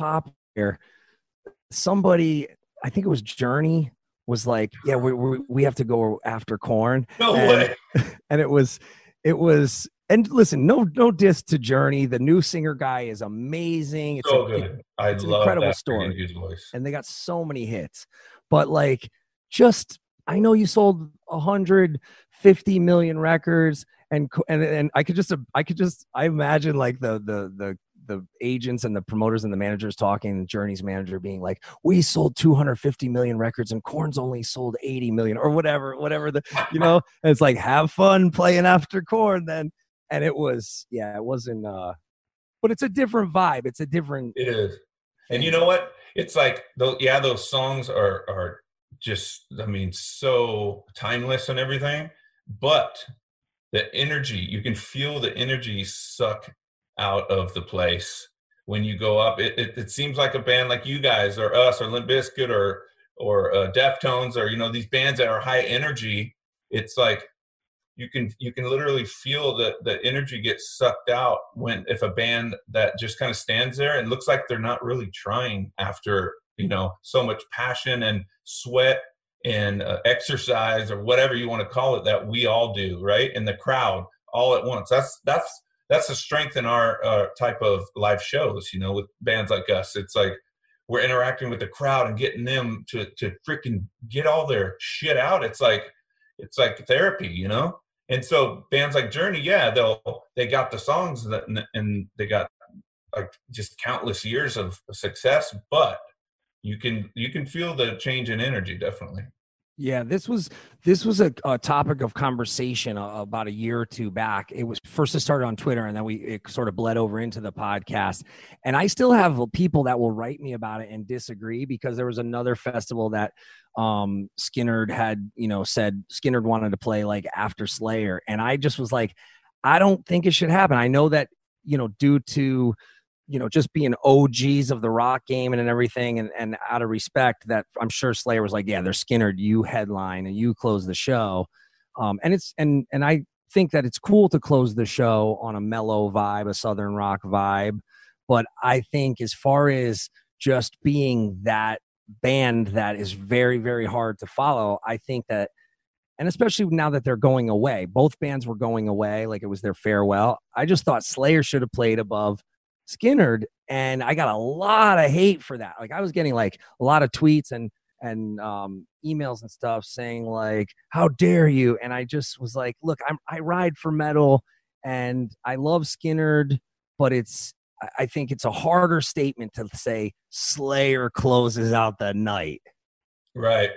somebody, I think it was Journey, was like, yeah, we we, we have to go after Korn. No and, way. And it was, it was, and listen, no, no diss to Journey. The new singer guy is amazing. It's So a, good. it, I it's an love incredible that story. his voice. And they got so many hits. But like, just, I know you sold one hundred fifty million records, and and and I could just, I could just, I imagine like the the the the agents and the promoters and the managers talking, and Journey's manager being like, we sold two hundred fifty million records and Korn's only sold eighty million or whatever, whatever the, you know, and it's like, have fun playing after Korn then. And it was, yeah, it wasn't, uh, but it's a different vibe. It's a different. It is. And you know what? It's like, those, yeah, those songs are, are just, I mean, so timeless and everything, but the energy, you can feel the energy suck out of the place when you go up. It, it, it seems like a band like you guys or us or Limp Bizkit or, or uh, Deftones or, you know, these bands that are high energy. It's like, you can, you can literally feel the, the energy get sucked out when, if a band that just kind of stands there and looks like they're not really trying after, you know, so much passion and sweat and uh, exercise or whatever you want to call it, that we all do, right? In the crowd all at once. That's, that's, that's the strength in our uh, type of live shows, you know, with bands like us. It's like we're interacting with the crowd and getting them to, to freaking get all their shit out. It's like, it's like therapy, you know? And so bands like Journey, yeah, they'll, they got the songs that, and they got like just countless years of success, but you can, you can feel the change in energy. Definitely. Yeah, this was this was a, a topic of conversation uh, about a year or two back. It was first it started on Twitter, and then we it sort of bled over into the podcast. And I still have people that will write me about it and disagree, because there was another festival that um, Skynyrd had, you know, said Skynyrd wanted to play like after Slayer, and I just was like, I don't think it should happen. I know that, you know, due to you know, just being O Gs of the rock game and, and everything, and, and out of respect, that I'm sure Slayer was like, yeah, they're Skynyrd, you headline and you close the show. Um, and it's, and, and I think that it's cool to close the show on a mellow vibe, a Southern rock vibe. But I think as far as just being that band that is very, very hard to follow, I think that, and especially now that they're going away, both bands were going away, like it was their farewell. I just thought Slayer should have played above Skynyrd, and I got a lot of hate for that. Like I was getting like a lot of tweets and and um, emails and stuff saying like, "How dare you?" And I just was like, "Look, I'm I ride for metal, and I love Skynyrd, but it's I think it's a harder statement to say Slayer closes out the night." Right.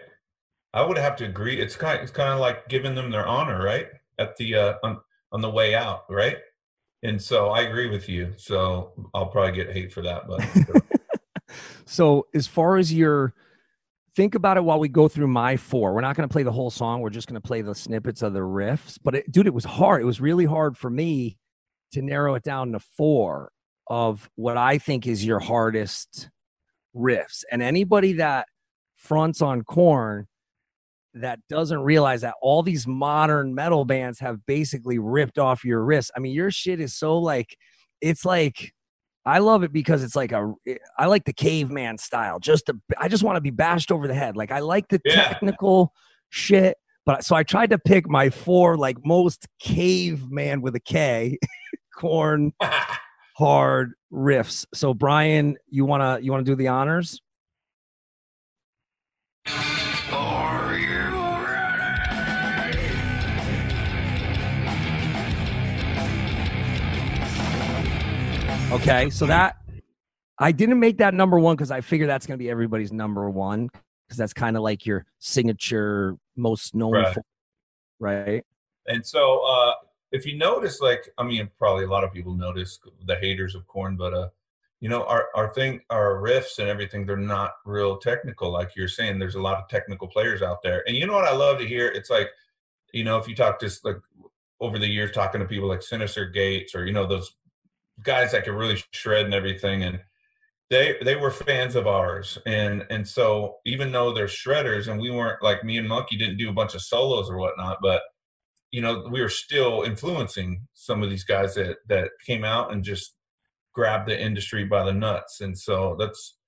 I would have to agree. It's kind of, it's kind of like giving them their honor, right? At the uh, on on the way out, right? And so I agree with you. So I'll probably get hate for that. But so as far as your, think about it while we go through my four. We're not going to play the whole song. We're just going to play the snippets of the riffs. But it, dude, it was hard. It was really hard for me to narrow it down to four of what I think is your hardest riffs. And anybody that fronts on Korn that doesn't realize that all these modern metal bands have basically ripped off your riffs. I mean, your shit is so like, it's like, I love it because it's like a, I like the caveman style. Just to, I just want to be bashed over the head. Like I like the yeah. technical shit, but so I tried to pick my four like most caveman with a K, Korn hard riffs. So Brian, you wanna you wanna do the honors? Are you ready? Okay, so that I didn't make that number one because I figure that's going to be everybody's number one because that's kind of like your signature, most known right. for, right? And so, uh, if you notice, like, I mean, probably a lot of people notice the haters of Korn, but uh, you know, our our thing, our riffs and everything, they're not real technical, like you're saying. There's a lot of technical players out there, and you know what I love to hear? It's like, you know, if you talk to like over the years, talking to people like Sinister Gates or you know those guys that can really shred and everything, and they they were fans of ours, and and so even though they're shredders, and we weren't like me and Monkey didn't do a bunch of solos or whatnot, but you know we were still influencing some of these guys that that came out and just grabbed the industry by the nuts. And so that's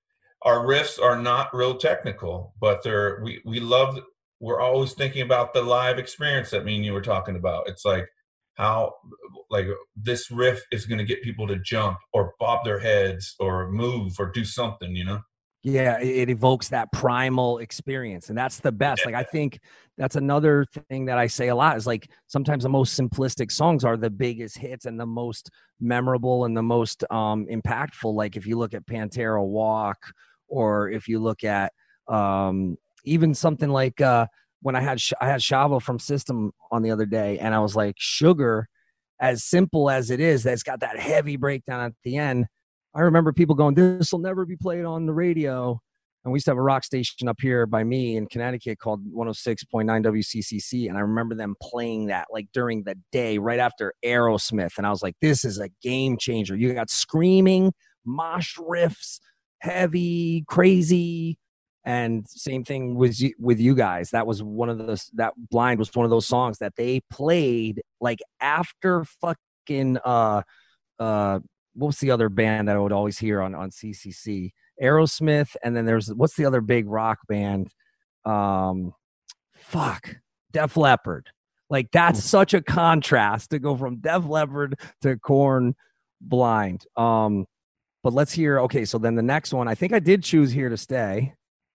our riffs are not real technical, but they're we we love. We're always thinking about the live experience that me and you were talking about. It's like how like this riff is going to get people to jump or bob their heads or move or do something, you know? Yeah, it evokes that primal experience, and that's the best. Like, I think that's another thing that I say a lot is like sometimes the most simplistic songs are the biggest hits and the most memorable and the most um, impactful. Like if you look at Pantera Walk, or if you look at um, even something like uh, when I had Sh- I had Shavo from System on the other day, and I was like, Sugar, as simple as it is, that's got that heavy breakdown at the end. I remember people going, this will never be played on the radio. And we used to have a rock station up here by me in Connecticut called one oh six point nine W C C C. And I remember them playing that like during the day, right after Aerosmith. And I was like, this is a game changer. You got screaming, mosh riffs, heavy, crazy. And same thing with you, with you guys. That was one of those, that Blind was one of those songs that they played like after fucking, uh, uh, what's the other band that I would always hear on, on C C C? Aerosmith, and then there's, what's the other big rock band? Um, fuck, Def Leppard. Like, that's such a contrast to go from Def Leppard to Korn, Blind. Um, but let's hear, okay, so then the next one, I think I did choose Here to Stay.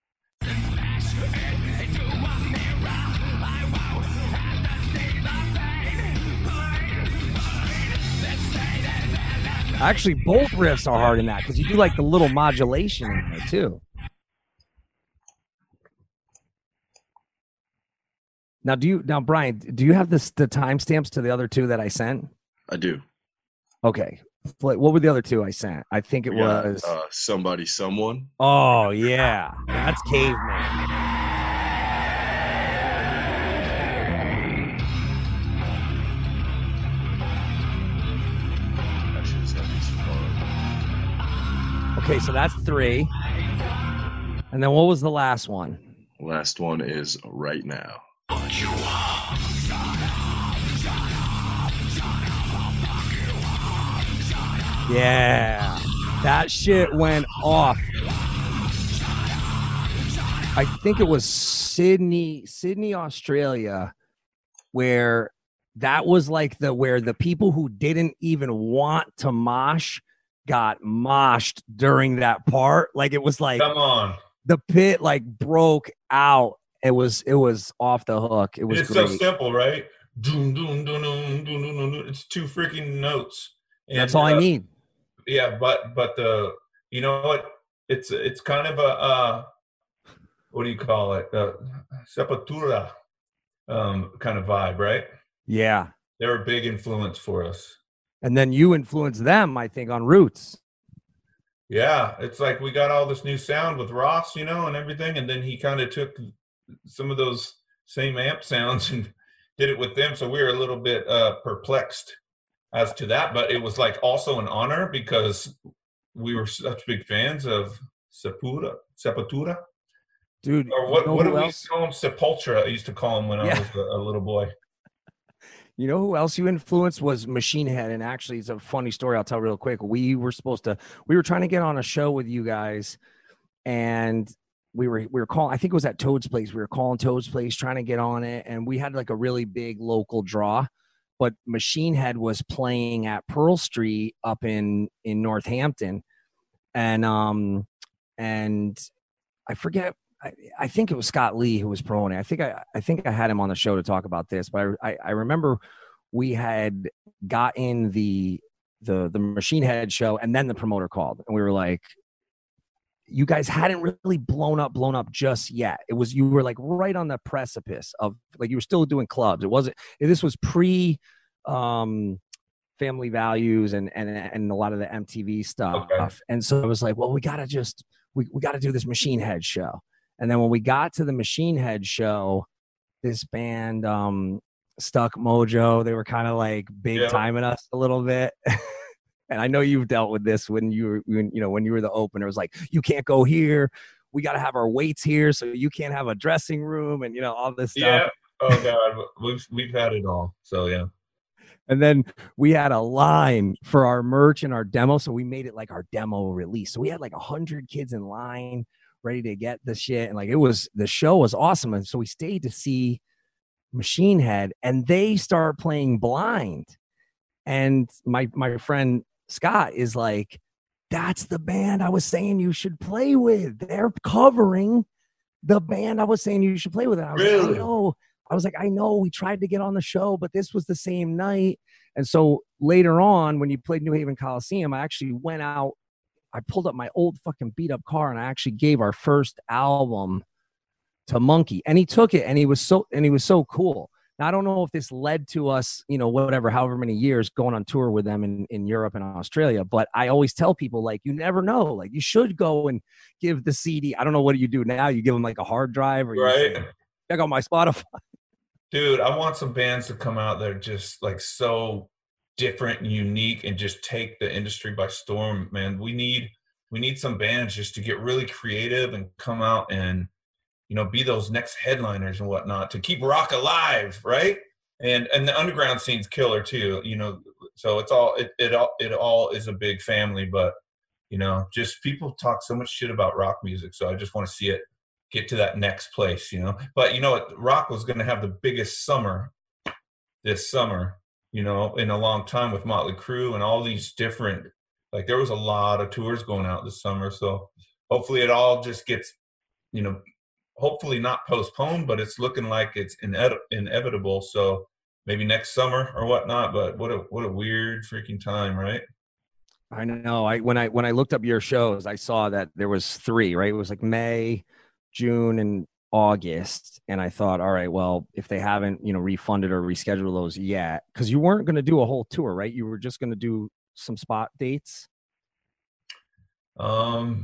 Actually, both riffs are hard in that because you do like the little modulation in there too. Now, do you now, Brian? Do you have this the timestamps to the other two that I sent? I do. Okay, what were the other two I sent? I think it Yeah, was uh, Somebody, Someone. Oh yeah, that's Caveman. Okay, so that's three. And then what was the last one? Last one is Right Now. Yeah, that shit went off. I think it was Sydney, Sydney, Australia, where that was like the where the people who didn't even want to mosh got moshed during that part. Like it was like, come on, the pit like broke out. It was it was off the hook. It was it's great. so simple, right? Doom, doom, doom, doom, doom, doom, doom. It's two freaking notes. And, that's all uh, I need. Yeah, but but the you know what? It's it's kind of a uh, what do you call it? Uh, Sepultura um, kind of vibe, right? Yeah, they're a big influence for us. And then you influenced them, I think, on Roots. Yeah, it's like we got all this new sound with Ross, you know, and everything, and then he kind of took some of those same amp sounds and did it with them. So we were a little bit uh, perplexed as to that, but it was like also an honor because we were such big fans of Sepultura. Sepultura, dude. Or what? You know what do we else? call him? Sepultura. I used to call him when Yeah. I was a, a little boy. You know who else you influenced was Machine Head, and actually, it's a funny story I'll tell real quick. We were supposed to, we were trying to get on a show with you guys, and we were we were calling. I think it was at Toad's Place. We were calling Toad's Place, trying to get on it, and we had like a really big local draw. But Machine Head was playing at Pearl Street up in in Northampton, and um and I forget. I, I think it was Scott Lee who was promoting. I think I, I think I had him on the show to talk about this, but I, I, I remember we had gotten the the the Machine Head show, and then the promoter called, and we were like, "You guys hadn't really blown up, blown up just yet. It was you were like right on the precipice of like you were still doing clubs. It wasn't. This was pre um, Family Values and and and a lot of the M T V stuff. Okay. And so I was like, well, we gotta just we we gotta do this Machine Head show. And then when we got to the Machine Head show, this band, um, Stuck Mojo, they were kind of like big Yeah. timing us a little bit. And I know you've dealt with this when you were, when, you know, when you were the opener. It was like, you can't go here. We got to have our weights here, so you can't have a dressing room, and you know all this stuff. Yeah. Oh God, we've we've had it all. So yeah. And then we had a line for our merch and our demo. So we made it like our demo release. So we had like a hundred kids in line ready to get the shit. And like, it was, the show was awesome. And so we stayed to see Machine Head, and they start playing Blind. And my, my friend Scott is like, that's the band I was saying you should play with. They're covering the band I was saying you should play with. And I was Really? like, I know. I was like, I know we tried to get on the show, but this was the same night. And so later on, when you played New Haven Coliseum, I actually went out, I pulled up my old fucking beat up car, and I actually gave our first album to Monkey, and he took it, and he was so, and he was so cool. Now, I don't know if this led to us, you know, whatever, however many years going on tour with them in, in Europe and Australia. But I always tell people, like, you never know, like you should go and give the C D. I don't know what you do now. You give them like a hard drive, or you right? say, check out my Spotify. Dude, I want some bands to come out that are just like so different and unique and just take the industry by storm, man. We need we need some bands just to get really creative and come out and, you know, be those next headliners and whatnot to keep rock alive, right? And and the underground scene's killer too, you know. So it's all it it all it all is a big family, but you know, just people talk so much shit about rock music, so I just want to see it get to that next place, you know. But you know what, rock was going to have the biggest summer this summer, you know, in a long time with Motley Crue and all these different, like there was a lot of tours going out this summer. So hopefully it all just gets, you know, hopefully not postponed, but it's looking like it's ine- inevitable. So maybe next summer or whatnot. But what a what a weird freaking time, right? I know. I when I when I looked up your shows, I saw that there was three, right? It was like May, June, and August. And I thought, all right, well, if they haven't, you know, refunded or rescheduled those yet, because you weren't going to do a whole tour, right? You were just going to do some spot dates. Um,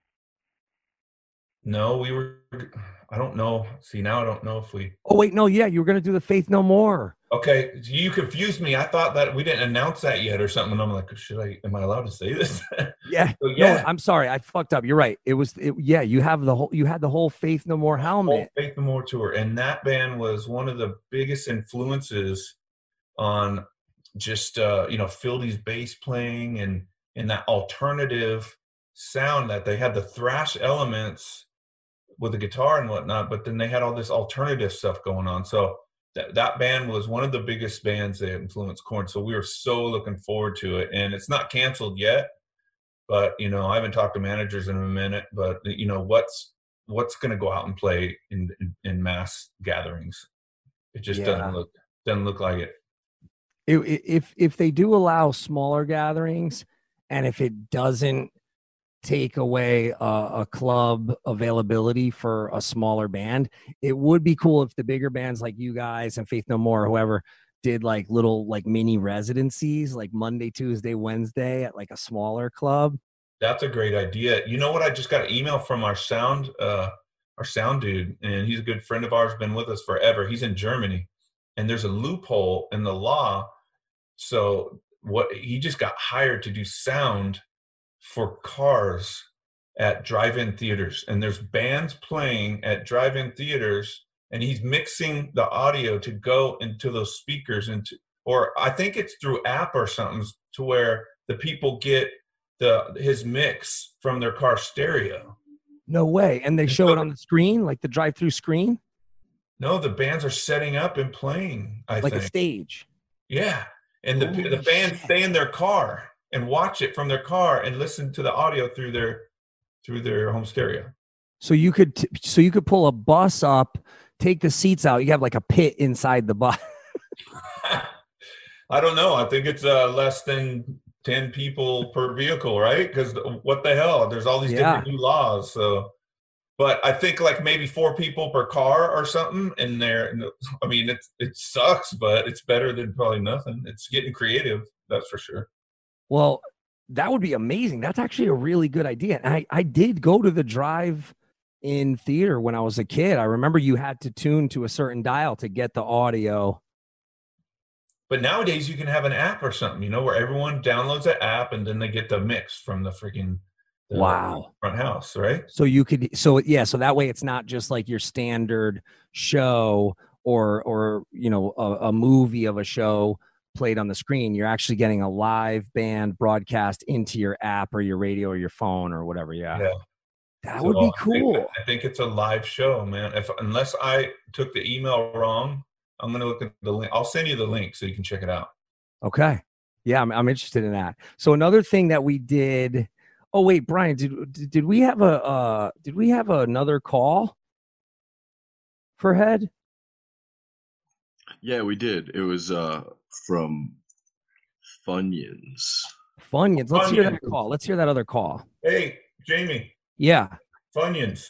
no, we were, I don't know. See, now I don't know if we. Oh, wait, no, yeah, you were going to do the Faith No More. Okay, you confused me. I thought that we didn't announce that yet or something. And I'm like, should I, am I allowed to say this? Yeah. So, yeah. No, I'm sorry. I fucked up. You're right. It was, it, yeah, you have the whole, you had the whole Faith No More helmet. Whole Faith No More tour. And that band was one of the biggest influences on just, uh, you know, Philly's bass playing and, and that alternative sound that they had the thrash elements with the guitar and whatnot, but then they had all this alternative stuff going on. So that, that band was one of the biggest bands that influenced Korn. So we were so looking forward to it. And it's not canceled yet, but, you know, I haven't talked to managers in a minute, but, you know, what's what's going to go out and play in, in, in mass gatherings? It just Yeah. doesn't look doesn't look like it. If if they do allow smaller gatherings, and if it doesn't take away a, a club availability for a smaller band, it would be cool if the bigger bands like you guys and Faith No More or whoever did like little like mini residencies, like Monday, Tuesday, Wednesday at like a smaller club. That's a great idea. You know what? I just got an email from our sound, uh, our sound dude, and he's a good friend of ours, been with us forever. He's in Germany, and there's a loophole in the law. So what he just got hired to do sound for cars at drive-in theaters, and there's bands playing at drive-in theaters, and he's mixing the audio to go into those speakers, into, or I think it's through app or something, to where the people get the his mix from their car stereo. No way. And they show it on the screen, like the drive-through screen? No, the bands are setting up and playing, I like think. a stage. Yeah. And the Holy the fans shit. stay in their car and watch it from their car and listen to the audio through their through their home stereo. So you could t- so you could pull a bus up, take the seats out. You have like a pit inside the bus. I don't know. I think it's uh, less than ten people per vehicle, right? Because what the hell? There's all these Yeah. different new laws. So, but I think like maybe four people per car or something in there. I mean, it's it sucks, but it's better than probably nothing. It's getting creative, that's for sure. Well, that would be amazing. That's actually a really good idea. And I, I did go to the drive-in theater when I was a kid. I remember you had to tune to a certain dial to get the audio. But nowadays you can have an app or something, you know, where everyone downloads an app and then they get the mix from the freaking the Wow. front house, right? So you could, so yeah, so that way it's not just like your standard show or, or, you know, a, a movie of a show, played on the screen. You're actually getting a live band broadcast into your app or your radio or your phone or whatever. Yeah. Yeah. That So would be I think- cool. I think it's a live show, man. If unless I took the email wrong, I'm gonna look at the link. I'll send you the link so you can check it out. Okay. Yeah, I'm, I'm interested in that. So another thing that we did. Oh wait, Brian, did did, did we have a uh, did we have another call for head? Yeah, we did. It was uh from Funyuns. Funyuns. Let's hear that Funyuns. call. Let's hear that other call. Hey, Jamie, Yeah, Funyuns.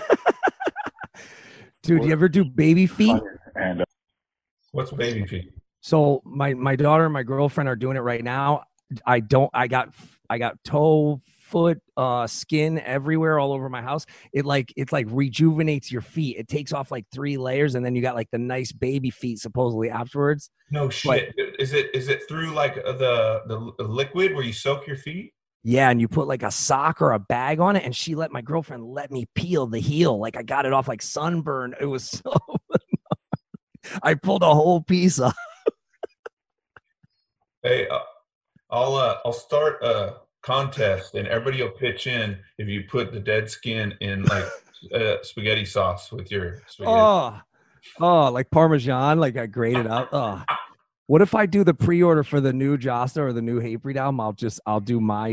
dude, you ever do baby feet? And uh, What's baby feet? So my my daughter and my girlfriend are doing it right now. I don't. I got I got toe, foot, uh, skin everywhere, all over my house. It like it like rejuvenates your feet. It takes off like three layers, and then you got like the nice baby feet supposedly afterwards. No shit. Is it is it through like uh, the the liquid where you soak your feet? Yeah, and you put like a sock or a bag on it, and she let my girlfriend let me peel the heel. Like I got it off like sunburn. It was so. I pulled a whole piece off. Hey, uh, I'll uh, I'll start a contest, and everybody will pitch in if you put the dead skin in like uh, spaghetti sauce with your spaghetti. Oh, oh, like Parmesan, like I grated up. Oh, what if I do the pre-order for the new Josta or the new Hatebreed album? I'll just I'll do my.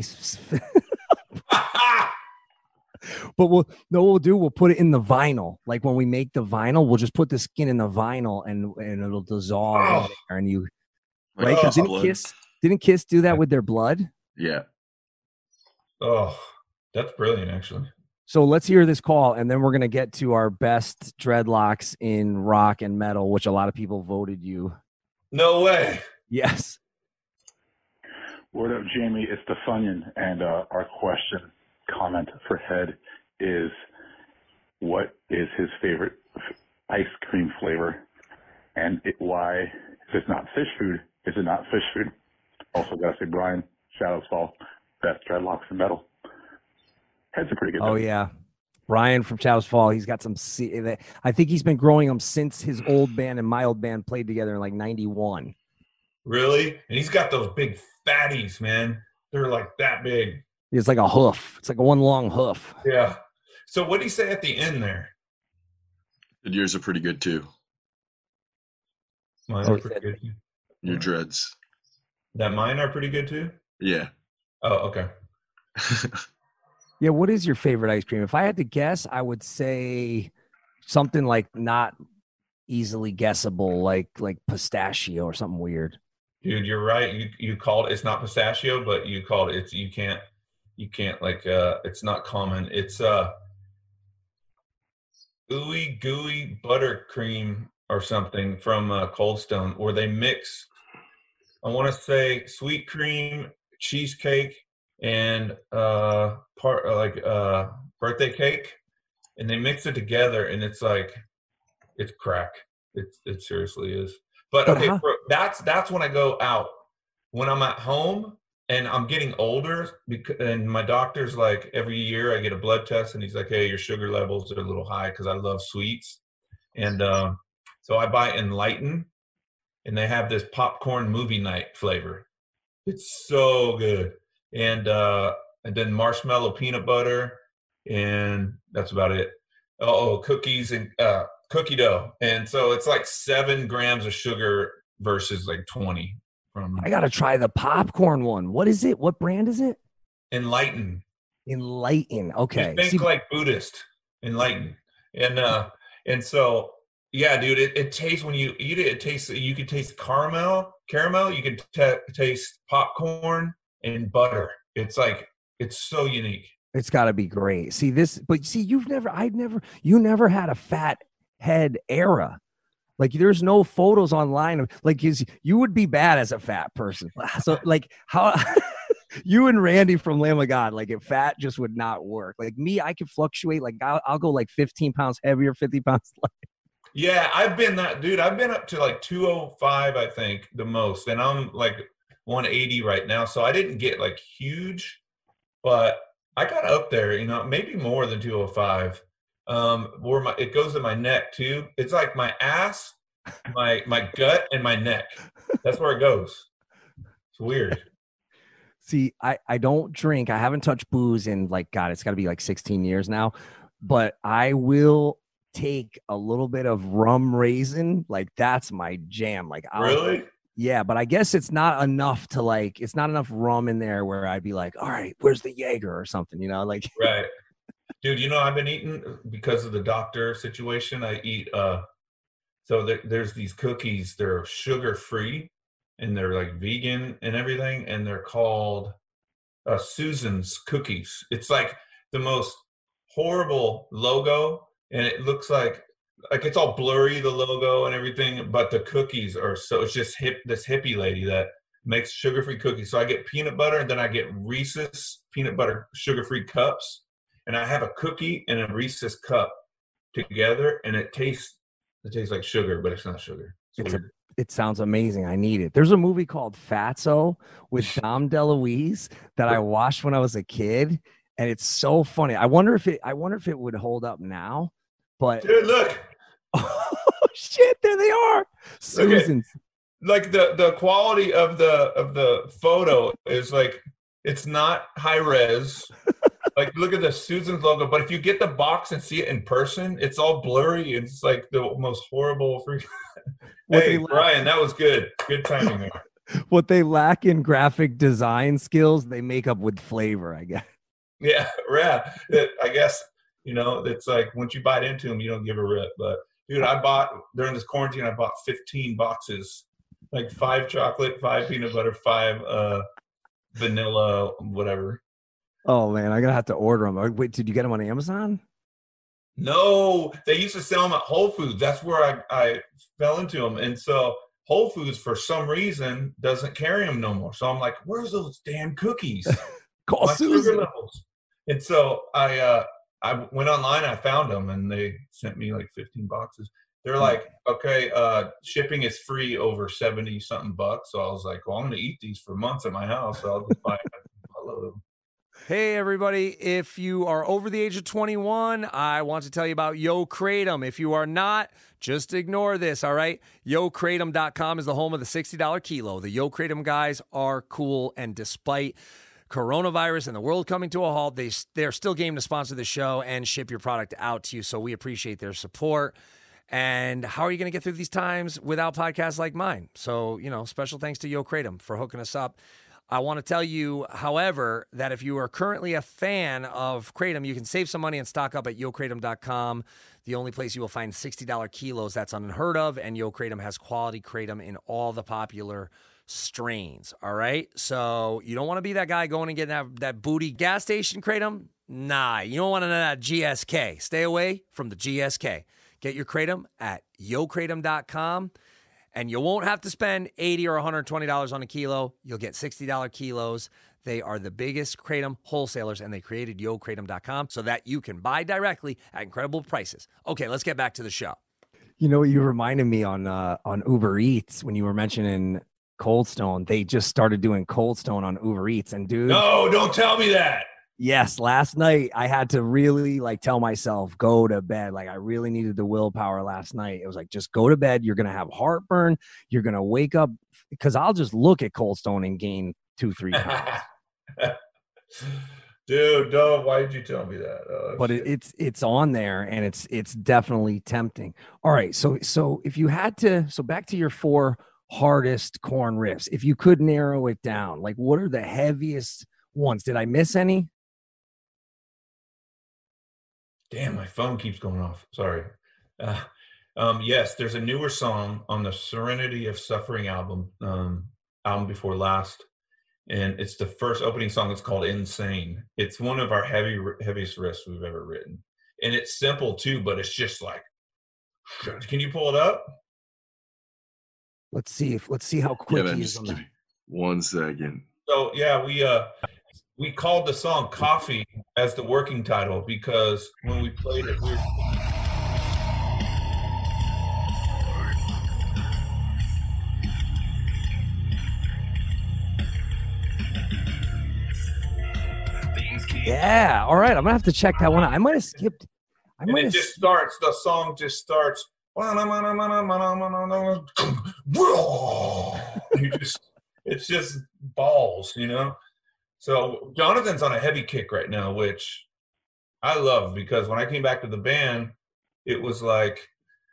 But we'll no, what we'll do. We'll put it in the vinyl. Like when we make the vinyl, we'll just put the skin in the vinyl, and and it'll dissolve. Oh. in there, and you Like right? 'Cause Kiss didn't blood. Kiss didn't Kiss do that with their blood? Yeah. Oh, that's brilliant, actually. So let's hear this call, and then we're gonna get to our best dreadlocks in rock and metal, which a lot of people voted you. No way. Yes. Word up, Jamie. It's the Funyun, and uh, our question, comment for Head is, what is his favorite f- ice cream flavor, and it, why? If it's not fish food, is it not fish food? Also, gotta say, Brian, Shadows Fall, best dreadlocks in metal. Head's a pretty good. Oh dude. yeah, Brian from Shadows Fall. He's got some. se- I think he's been growing them since his old band and my old band played together in like ninety-one. Really? And he's got those big fatties, man. They're like that big. It's like a hoof. It's like a one long hoof. Yeah. So what did he say at the end there? And yours are pretty good too. Mine Oh, are he pretty said- good too. Your dreads. That mine are pretty good too? Yeah. Oh, okay. Yeah. What is your favorite ice cream? If I had to guess, I would say something like not easily guessable, like like pistachio or something weird. Dude, you're right. You you called it's not pistachio, but you called it. It's you can't you can't like uh it's not common. It's uh ooey gooey buttercream or something from uh, Cold Stone, where they mix. I want to say sweet cream, cheesecake, and uh part like uh birthday cake, and they mix it together, and it's like it's crack. It it seriously is. But But okay, how- bro, that's that's when I go out. When I'm at home and I'm getting older, because and my doctor's like every year I get a blood test, and he's like, "Hey, your sugar levels are a little high," because I love sweets, and um, so I buy Enlighten, and they have this popcorn movie night flavor. It's so good, and uh, and then marshmallow peanut butter, and that's about it. Oh, cookies and uh, cookie dough, and so it's like seven grams of sugar versus like twenty from I gotta try the popcorn one. What is it? What brand is it? Enlighten. Enlighten. Okay. Think See, like Buddhist. Enlighten. And uh, and so yeah, dude, it, it tastes when you eat it. It tastes. You can taste caramel, caramel. You can t- taste popcorn and butter. It's like it's so unique. it's got to be great. See this, but see, you've never, I'd never, you never had a fat head era. Like there's no photos online of like is you would be bad as a fat person. So like how you and Randy from Lamb of God, like if fat just would not work. Like me, I could fluctuate. Like I'll, I'll go like fifteen pounds heavier, fifty pounds lighter. Yeah, I've been that dude. I've been up to like two oh five, I think, the most, and I'm like one eighty right now. So I didn't get like huge, but I got up there. You know, maybe more than two oh five. Um, where my it goes to my neck too. It's like my ass, my my gut, and my neck. That's where it goes. It's weird. See, I, I don't drink. I haven't touched booze in like, God, it's got to be like sixteen years now. But I will take a little bit of rum raisin. Like, that's my jam. Like, I'll, Really? Yeah, but I guess it's not enough to like, it's not enough rum in there where I'd be like, all right, where's the Jaeger or something, you know? Like, Right. Dude, you know, I've been eating because of the doctor situation. I eat, uh, so there, there's these cookies, they're sugar free and they're like vegan and everything. And they're called uh, Susan's cookies. It's like the most horrible logo. And it looks like, like it's all blurry, the logo and everything, but the cookies are so, it's just hip, this hippie lady that makes sugar-free cookies. So I get peanut butter and then I get Reese's peanut butter sugar-free cups. And I have a cookie and a Reese's cup together and it tastes, it tastes like sugar, but it's not sugar. It's it's a, it sounds amazing. I need it. There's a movie called Fatso with Dom DeLuise that I watched when I was a kid. And it's so funny. I wonder if it, I wonder if it would hold up now, but Dude, look. Oh shit, there they are. Susan's. Like the the quality of the of the photo is like, it's not high res. Like, look at the Susan's logo, but if you get the box and see it in person, it's all blurry. It's like the most horrible freak. Hey, Brian, that was good. Good timing there. What they lack in graphic design skills, they make up with flavor, I guess. Yeah, yeah. I guess, you know, it's like once you bite into them, you don't give a rip. But dude, I bought during this quarantine, I bought fifteen boxes, like five chocolate, five peanut butter, five uh, vanilla, whatever. Oh man, I'm gonna have to order them. Wait, did you get them on Amazon? No, they used to sell them at Whole Foods. That's where I, I fell into them. And so Whole Foods, for some reason, doesn't carry them no more. So I'm like, where's those damn cookies? Call My Susan. sugar levels. And so I uh, I went online, I found them, and they sent me like fifteen boxes. They're like, okay, uh, shipping is free over seventy something bucks. So I was like, well, I'm going to eat these for months at my house. So I'll just buy a load of them. Hey, everybody. If you are over the age of twenty-one, I want to tell you about Yo Kratom. If you are not, just ignore this, all right? Yo Kratom dot com is the home of the sixty dollar kilo. The Yo Kratom guys are cool, and despite coronavirus and the world coming to a halt, they, they're still game to sponsor the show and ship your product out to you, so we appreciate their support. And how are you going to get through these times without podcasts like mine? So, you know, special thanks to Yo Kratom for hooking us up. I want to tell you, however, that if you are currently a fan of Kratom, you can save some money and stock up at Yo Kratom dot com, the only place you will find sixty dollar kilos. That's unheard of, and Yo Kratom has quality Kratom in all the popular strains, all right? So you don't want to be that guy going and getting that, that booty gas station Kratom. Nah, you don't want to know that G S K. Stay away from the G S K. Get your Kratom at Yo Kratom dot com. And you won't have to spend eighty dollars or one hundred twenty dollars on a kilo. You'll get sixty dollar kilos. They are the biggest Kratom wholesalers, and they created Yo Kratom dot com so that you can buy directly at incredible prices. Okay, let's get back to the show. You know what you reminded me on uh, on Uber Eats when you were mentioning Cold Stone. They just started doing Cold Stone on Uber Eats, and dude, no, don't tell me that. Yes, last night I had to really like tell myself, go to bed. Like I really needed the willpower last night. It was like, just go to bed. You're going to have heartburn. You're going to wake up, because I'll just look at Cold Stone and gain two, three pounds. Dude, no, why did you tell me that? Oh, but it, it's it's on there, and it's it's definitely tempting. All right, so so if you had to, so back to your four hardest corn riffs, if you could narrow it down, like what are the heaviest ones? Did I miss any? Damn, my phone keeps going off. Sorry. Uh, um, yes, there's a newer song on the Serenity of Suffering album, um, album before last, and it's the first opening song. It's called Insane. It's one of our heavy, heaviest riffs we've ever written, and it's simple too, but it's just like, can you pull it up? Let's see if let's see how quick yeah, man, he is just on give that. me one second. So yeah, we uh we called the song Coffee as the working title because when we played it, we were Yeah, all right. I'm gonna have to check that one out. I might have skipped. I and might it have. just starts, the song just starts you just, it's just balls, you know? So Jonathan's on a heavy kick right now, which I love, because when I came back to the band, it was like,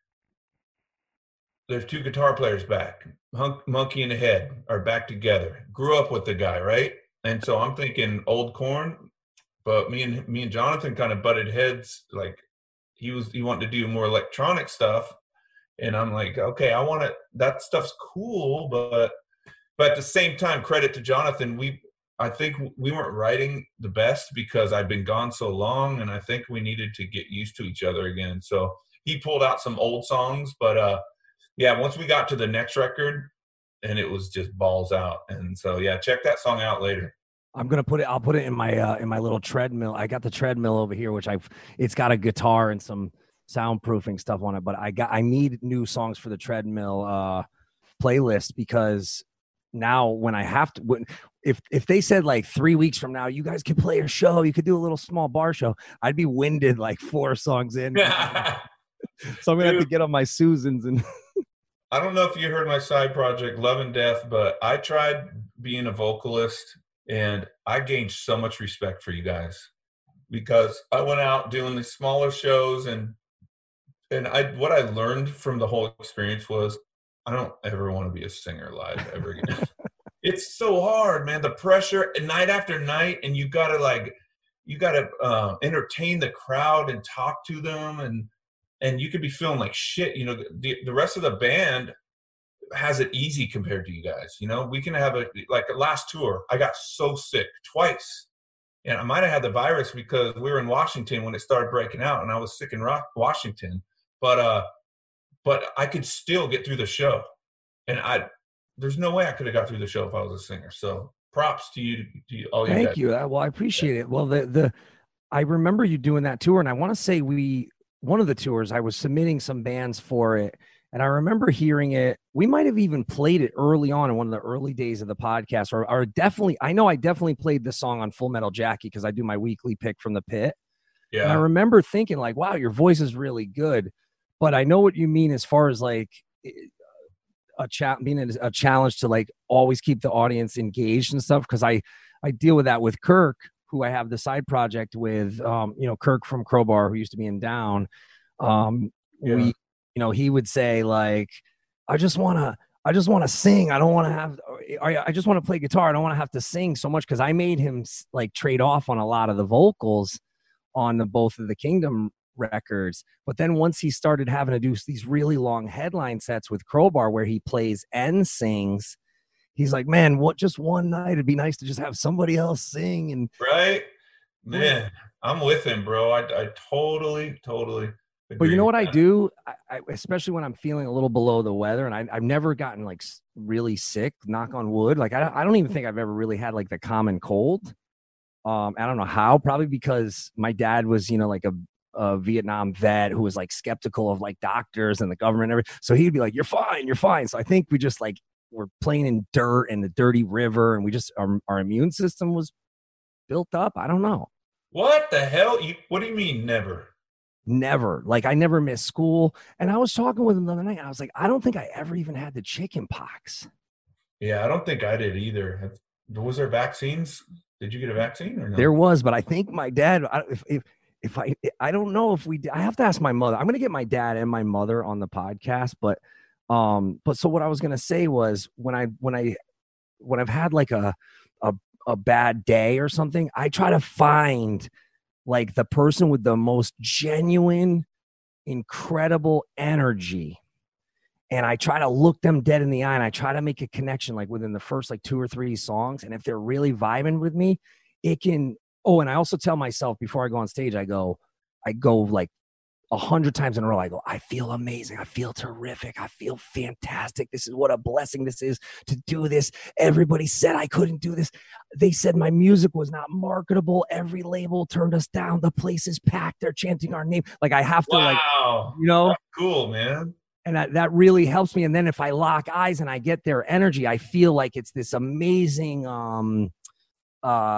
there's two guitar players back. Hunk, Monkey and the Head are back together. Grew up with the guy, right? And so I'm thinking old Korn, but me and me and Jonathan kind of butted heads. Like he was, he wanted to do more electronic stuff, and I'm like, okay, I want to. That stuff's cool, but but at the same time, credit to Jonathan. We, I think we weren't writing the best because I'd been gone so long, and I think we needed to get used to each other again. So he pulled out some old songs, but uh, yeah, once we got to the next record, and it was just balls out. And so yeah, check that song out later. I'm gonna put it. I'll put it in my uh, in my little treadmill. I got the treadmill over here, which I've. It's got a guitar and some soundproofing stuff on it. But I got. I need new songs for the treadmill uh, playlist, because now when I have to, when, if if they said like three weeks from now, you guys could play a show, you could do a little small bar show, I'd be winded like four songs in. So I'm gonna Dude, have to get on my Susans and. I don't know if you heard my side project, Love and Death, but I tried being a vocalist. And I gained so much respect for you guys, because I went out doing these smaller shows, and and I what I learned from the whole experience was I don't ever want to be a singer live ever again. It's so hard, man. The pressure night after night, and you gotta like you gotta uh, entertain the crowd and talk to them, and and you could be feeling like shit. You know, the the rest of the band has it easy compared to you guys. You know, we can have a, like a last tour, I got so sick twice, and I might have had the virus because we were in Washington when it started breaking out, and I was sick in Rock, Washington, but uh but I could still get through the show, and I there's no way I could have got through the show if I was a singer. So props to you, to you all. Thank you, you. Well, I appreciate it. Well, the the I remember you doing that tour, and I want to say we one of the tours I was submitting some bands for it. And I remember hearing it. We might have even played it early on in one of the early days of the podcast, or, or definitely, I know I definitely played the song on Full Metal Jackie, because I do my weekly pick from the pit. Yeah. And I remember thinking like, wow, your voice is really good. But I know what you mean as far as like a chat being a, a challenge to like always keep the audience engaged and stuff. Cause I, I deal with that with Kirk, who I have the side project with, um, you know, Kirk from Crowbar, who used to be in Down. Um, yeah. We, You know, he would say like, I just want to, I just want to sing. I don't want to have, I, I just want to play guitar. I don't want to have to sing so much, because I made him like trade off on a lot of the vocals on the both of the Kingdom records. But then once he started having to do these really long headline sets with Crowbar where he plays and sings, he's like, man, what, just one night, it'd be nice to just have somebody else sing. And right, man, I'm with him, bro. I, I totally, totally. But you know what I do, I, I, especially when I'm feeling a little below the weather, and I, I've never gotten like really sick, knock on wood. Like I, I don't even think I've ever really had like the common cold. Um, I don't know how, probably because my dad was, you know, like a, a Vietnam vet who was like skeptical of like doctors and the government and everything. So he'd be like, you're fine, you're fine. So I think we just like, we're playing in dirt and the dirty river, and we just, our, our immune system was built up. I don't know. What the hell? You, what do you mean never? Never. Like I never missed school. And I was talking with him the other night, and I was like, I don't think I ever even had the chicken pox. Yeah, I don't think I did either. Was there vaccines? Did you get a vaccine or no? There was, but I think my dad, if if, if I, I don't know if we, I have to ask my mother. I'm going to get my dad and my mother on the podcast, but, um, but so what I was going to say was when I, when I, when I've had like a, a, a bad day or something, I try to find like the person with the most genuine, incredible energy. And I try to look them dead in the eye, and I try to make a connection like within the first like two or three songs. And if they're really vibing with me, it can, oh, and I also tell myself before I go on stage, I go, I go like a hundred times in a row. I go, I feel amazing. I feel terrific. I feel fantastic. This is what a blessing this is to do this. Everybody said I couldn't do this. They said my music was not marketable. Every label turned us down. The place is packed. They're chanting our name. Like I have to wow. like, you know, that's cool, man. And that, that really helps me. And then if I lock eyes and I get their energy, I feel like it's this amazing, um, uh,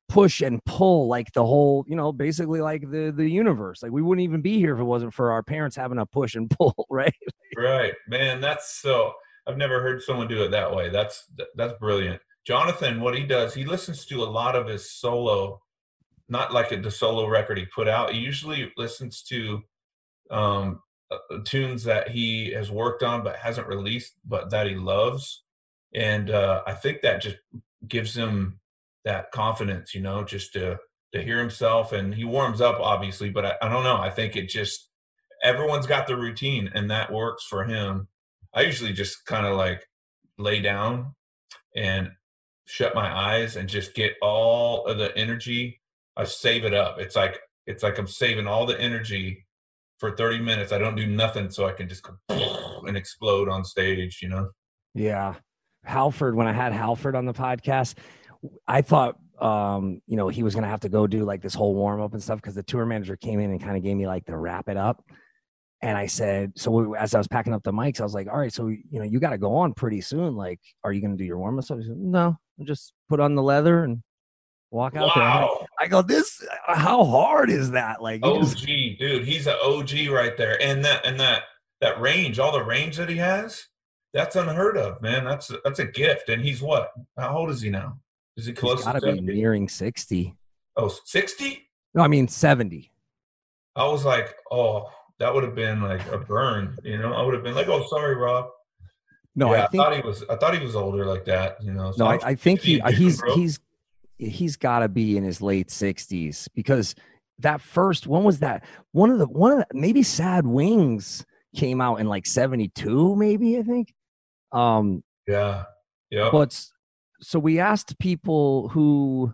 push and pull like the whole, you know, basically like the the universe. Like we wouldn't even be here if it wasn't for our parents having a push and pull, right? Right, man. That's so. I've never heard someone do it that way. That's that's brilliant. Jonathan, what he does, he listens to a lot of his solo, not like the solo record he put out. He usually listens to um, uh, tunes that he has worked on but hasn't released, but that he loves. And uh, I think that just gives him that confidence, you know, just to to hear himself. And he warms up, obviously, but I, I don't know. I think it just, everyone's got the routine, and that works for him. I usually just kind of like lay down and shut my eyes and just get all of the energy. I save it up. It's like it's like I'm saving all the energy for thirty minutes. I don't do nothing, so I can just go and explode on stage, you know? Yeah. Halford, when I had Halford on the podcast, I thought, um, you know, he was going to have to go do like this whole warm up and stuff because the tour manager came in and kind of gave me like the wrap it up. And I said, so we, as I was packing up the mics, I was like, all right, so, you know, you got to go on pretty soon. Like, are you going to do your warm up? So he said, no, I'll just put on the leather and walk out Wow. there. I go, this, how hard is that? Like, you O just- G, dude, he's an O G right there. And that, and that, that range, all the range that he has, that's unheard of, man. That's, that's a gift. And he's what? How old is he now? Is he close he's got to to be seventy? nearing sixty. Oh, sixty? No, I mean seventy. I was like, oh, that would have been like a burn, you know? I would have been like, oh, sorry, Rob. No, yeah, I think thought he was. I thought he was older like that, you know. So no, I, I'm I think he sixty, he's bro. he's he's got to be in his late sixties because that first when was that one of the one of the maybe Sad Wings came out in like seventy-two, maybe I think. Um, yeah, yeah. but so we asked people who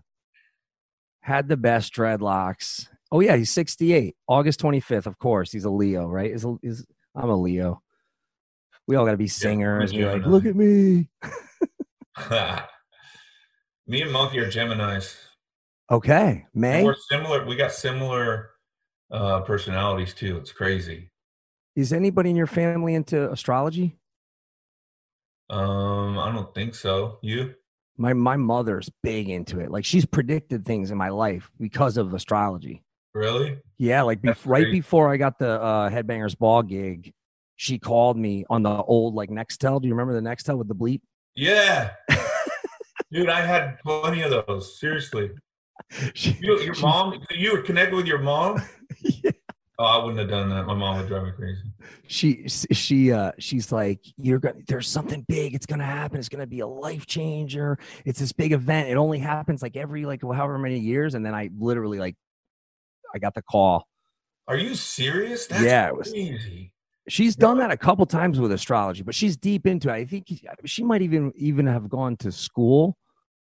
had the best dreadlocks. Oh yeah, he's sixty-eight, August twenty-fifth. Of course, he's a Leo, right? Is is I'm a Leo. We all got to be singers. Yeah, and be like, look at me. Me and Monkey are Geminis. Okay, May. And we're similar. We got similar uh, personalities too. It's crazy. Is anybody in your family into astrology? Um, I don't think so. You? My my mother's big into it. Like she's predicted things in my life because of astrology. Really? Yeah, like bef- right great. before I got the uh, Headbangers Ball gig, she called me on the old like Nextel. Do you remember the Nextel with the bleep? Yeah. Dude, I had plenty of those. Seriously. She, You, your she- mom, you were connected with your mom? Yeah. Oh, I wouldn't have done that. My mom would drive me crazy. She she uh she's like, you're gonna there's something big, it's gonna happen, it's gonna be a life changer, it's this big event, it only happens like every like however many years. And then I literally like I got the call. Are you serious? That's Yeah, it was- crazy. She's done that a couple times with astrology, but she's deep into it. I think she might even even have gone to school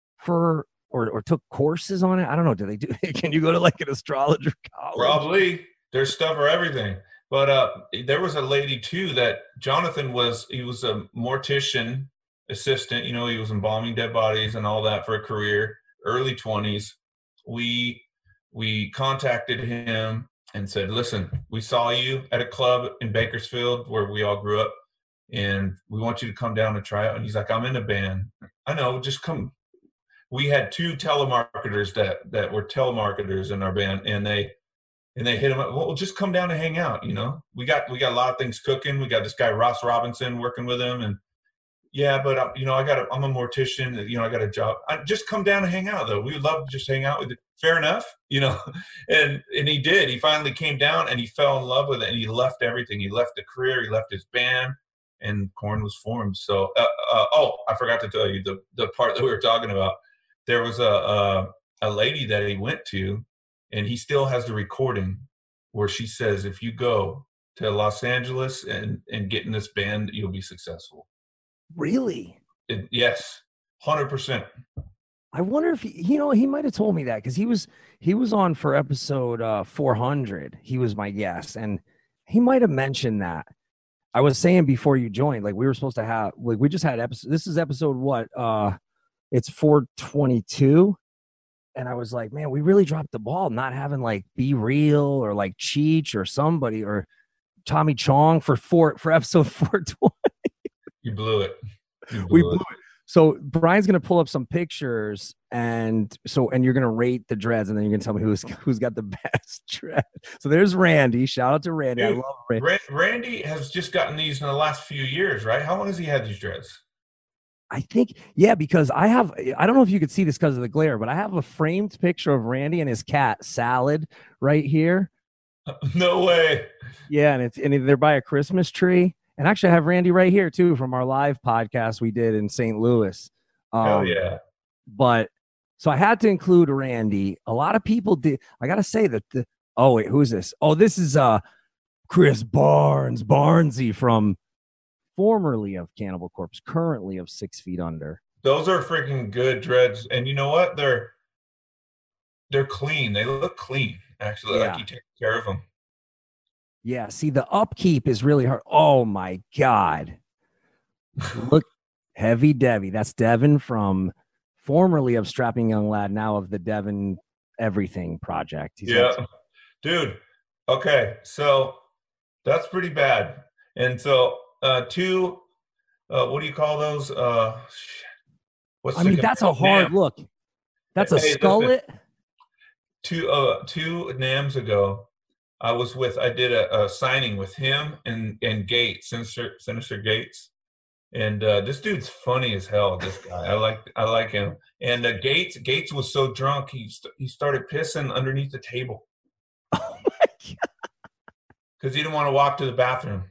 for or or took courses on it. I don't know. Do they do? Can you go to like an astrologer college? Probably. There's stuff for everything. But uh, there was a lady too that Jonathan was, he was a mortician assistant. You know, he was embalming dead bodies and all that for a career, early twenties. We, we contacted him and said, listen, we saw you at a club in Bakersfield where we all grew up, and we want you to come down and try out. And he's like, I'm in a band. I know, just come. We had two telemarketers that, that were telemarketers in our band, and they, And they hit him up. Well, just come down and hang out. You know, we got we got a lot of things cooking. We got this guy Ross Robinson working with him, and yeah, but I, you know, I got a, I'm a mortician. You know, I got a job. I, just come down and hang out, though. We would love to just hang out with you. Fair enough, you know. And and he did. He finally came down and he fell in love with it. And he left everything. He left the career. He left his band, and Korn was formed. So, uh, uh, oh, I forgot to tell you the the part that we were talking about. There was a a, a lady that he went to. And he still has the recording where she says, if you go to Los Angeles and, and get in this band, you'll be successful. Really? It, yes, one hundred percent. I wonder if he, you know, he might have told me that because he was he was on for episode uh, four hundred. He was my guest, and he might have mentioned that. I was saying before you joined, like we were supposed to have, like we just had episode. This is episode what? Uh, it's four twenty-two. And I was like, man, we really dropped the ball not having like Be Real or like Cheech or somebody or Tommy Chong for four for episode four twenty. You blew it. You blew We it. blew it. So Brian's gonna pull up some pictures, and so and you're gonna rate the dreads, and then you're gonna tell me who's who's got the best dread. So there's Randy. Shout out to Randy. Dude, I love Randy. Ra- Randy has just gotten these in the last few years, right? How long has he had these dreads? I think, yeah, because I have, I don't know if you could see this because of the glare, but I have a framed picture of Randy and his cat Salad right here. No way. Yeah, and it's and they're by a Christmas tree. And actually, I have Randy right here too from our live podcast we did in Saint Louis. Um, Oh yeah. But so I had to include Randy. A lot of people did. I gotta say that the. Oh wait, who's this? Oh, this is uh Chris Barnes, Barnesy from formerly of Cannibal Corpse, currently of Six Feet Under. Those are freaking good dreads, and you know what? They're they're clean. They look clean, actually. Yeah. Like you take care of them. Yeah, see, the upkeep is really hard. Oh my God. Look, Heavy Debbie. That's Devin from formerly of Strapping Young Lad, now of the Devin Everything Project. He's Yeah, got- dude. Okay, so that's pretty bad. And so, uh, two, uh, what do you call those? Uh, shit. What's I the mean, that's a hard Nam. look. That's a Hey, listen, skullet. Two, uh, two N A Ms ago, I was with, I did a, a signing with him and, and Gates, Sinister, Sinister Gates. And uh, this dude's funny as hell, this guy. I like I like him. And uh, Gates Gates was so drunk, he, st- he started pissing underneath the table. Oh my God. Because he didn't want to walk to the bathroom.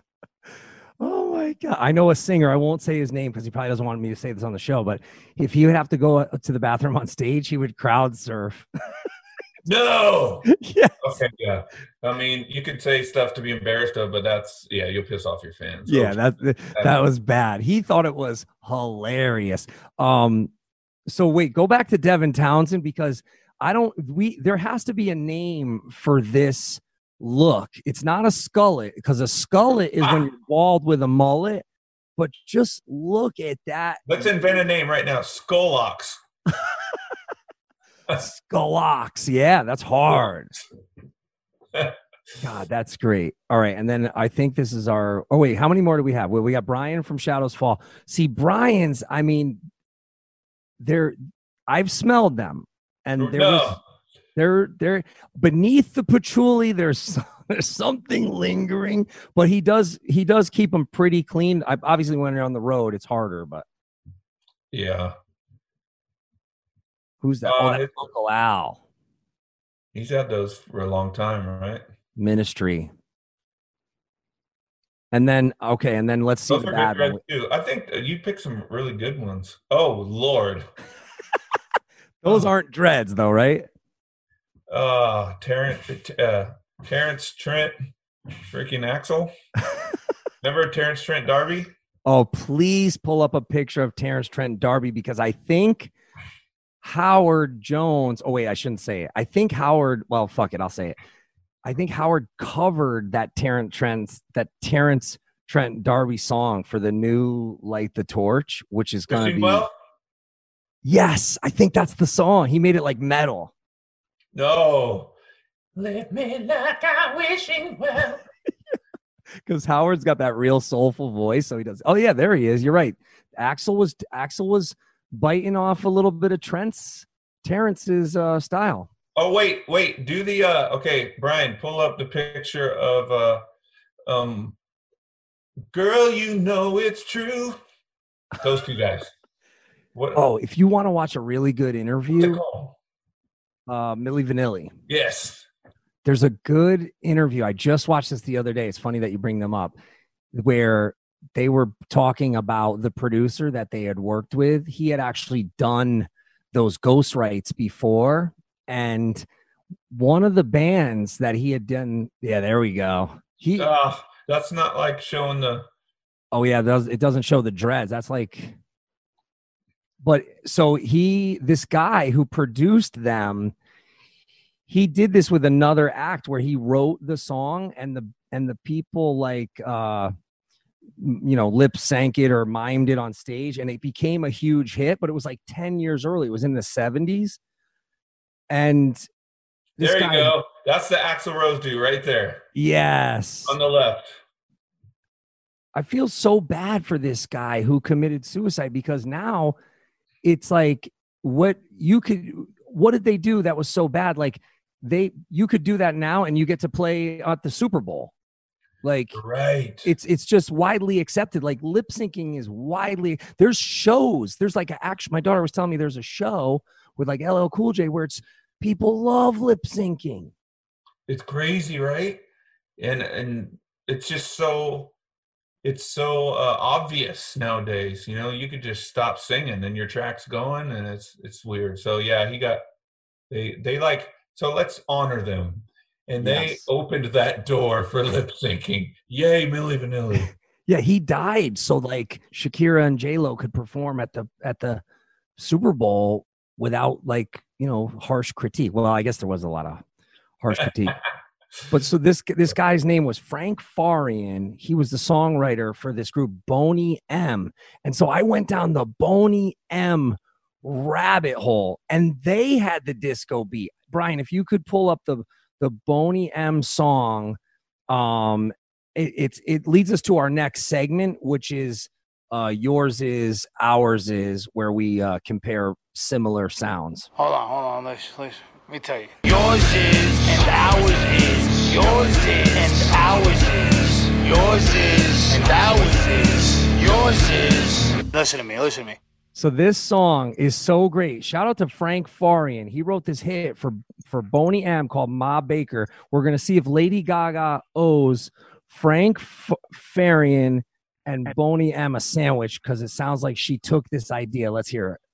Oh my God. I know a singer. I won't say his name because he probably doesn't want me to say this on the show, but if he would have to go to the bathroom on stage, he would crowd surf. No. Yes. Okay, yeah. I mean, you could say stuff to be embarrassed of, but that's yeah, you'll piss off your fans. Yeah, So- that that was bad. He thought it was hilarious. Um, so wait, go back to Devin Townsend because I don't. We there has to be a name for this look. It's not a skullet because a skullet is when you're bald with a mullet. But just look at that. Let's invent a name right now. Skullocks. Skullocks. Yeah, that's hard. God, that's great. All right. And then I think this is our. Oh, wait. How many more do we have? Well, we got Brian from Shadows Fall. See, Brian's, I mean, they're, I've smelled them. And there No. was, they're, they're beneath the patchouli. There's, there's something lingering, but he does, he does keep them pretty clean. I, obviously, when you're on the road, it's harder, but Yeah. who's that? Uh, oh, that's it's- Uncle Al. He's had those for a long time, right? Ministry. And then, okay. And then let's see Those the are bad good one. dreads too. I think that you picked some really good ones. Oh Lord. Those aren't dreads though, right? Uh Terrence uh Terrence Trent freaking Axel. Remember Terrence Trent D'Arby? Oh, please pull up a picture of Terrence Trent D'Arby because I think Howard Jones. Oh, wait, I shouldn't say it. I think Howard. Well, fuck it. I'll say it. I think Howard covered that Terrence Trent, that Terrence Trent D'Arby song for the new Light the Torch, which is going to Wishing be. well? Yes, I think that's the song. He made it like metal. No. Let me like I wishing well. Because Howard's got that real soulful voice, so he does. Oh yeah, there he is. You're right. Axel was Axel was biting off a little bit of Trent's Terrence's uh, style. Oh wait, wait. Do the uh okay, Brian, pull up the picture of uh um girl, you know it's true. Those two guys. What Oh, if you want to watch a really good what's it interview, called? uh, Milli Vanilli. Yes. There's a good interview. I just watched this the other day. It's funny that you bring them up, where they were talking about the producer that they had worked with. He had actually done those ghost rights before. And one of the bands that he had done, yeah, there we go. He, Uh that's not like showing the oh yeah, it, does, it doesn't show the dreads. That's like, but so he, this guy who produced them, he did this with another act where he wrote the song and the and the people like uh you know lip sank it or mimed it on stage and it became a huge hit, but it was like ten years early. It was in the seventies. And this there you guy, go. That's the Axl Rose dude right there yes, on the left. I feel so bad for this guy who committed suicide because now it's like what you could, what did they do that was so bad? Like they, you could do that now and you get to play at the Super Bowl. Like, right. It's, it's just widely accepted. Like lip syncing is widely, there's shows, there's like a actual, my daughter was telling me there's a show with like L L Cool J where it's people love lip syncing. It's crazy, right? And, and it's just so, it's so uh, obvious nowadays, you know, you could just stop singing and your track's going and it's, it's weird. So yeah, he got, they, they like, so let's honor them. And they Yes. opened that door for lip syncing. Yay, Milli Vanilli. Yeah, he died so like Shakira and J-Lo could perform at the at the Super Bowl without like, you know, harsh critique. Well, I guess there was a lot of harsh critique. But so this this guy's name was Frank Farian. He was the songwriter for this group Boney M. And so I went down the Boney M rabbit hole and they had the disco beat. Brian, if you could pull up the the Boney M song, um, it, it's it leads us to our next segment, which is uh, yours is, ours is, where we uh, compare similar sounds. Hold on, hold on. Let's, let's, let me tell you. Yours is and ours is. Yours is and ours is. Yours is and ours is. Yours is. Listen to me. Listen to me. So this song is so great. Shout out to Frank Farian. He wrote this hit for, for Boney M called Ma Baker. We're going to see if Lady Gaga owes Frank F- Farian and Boney M a sandwich because it sounds like she took this idea. Let's hear it.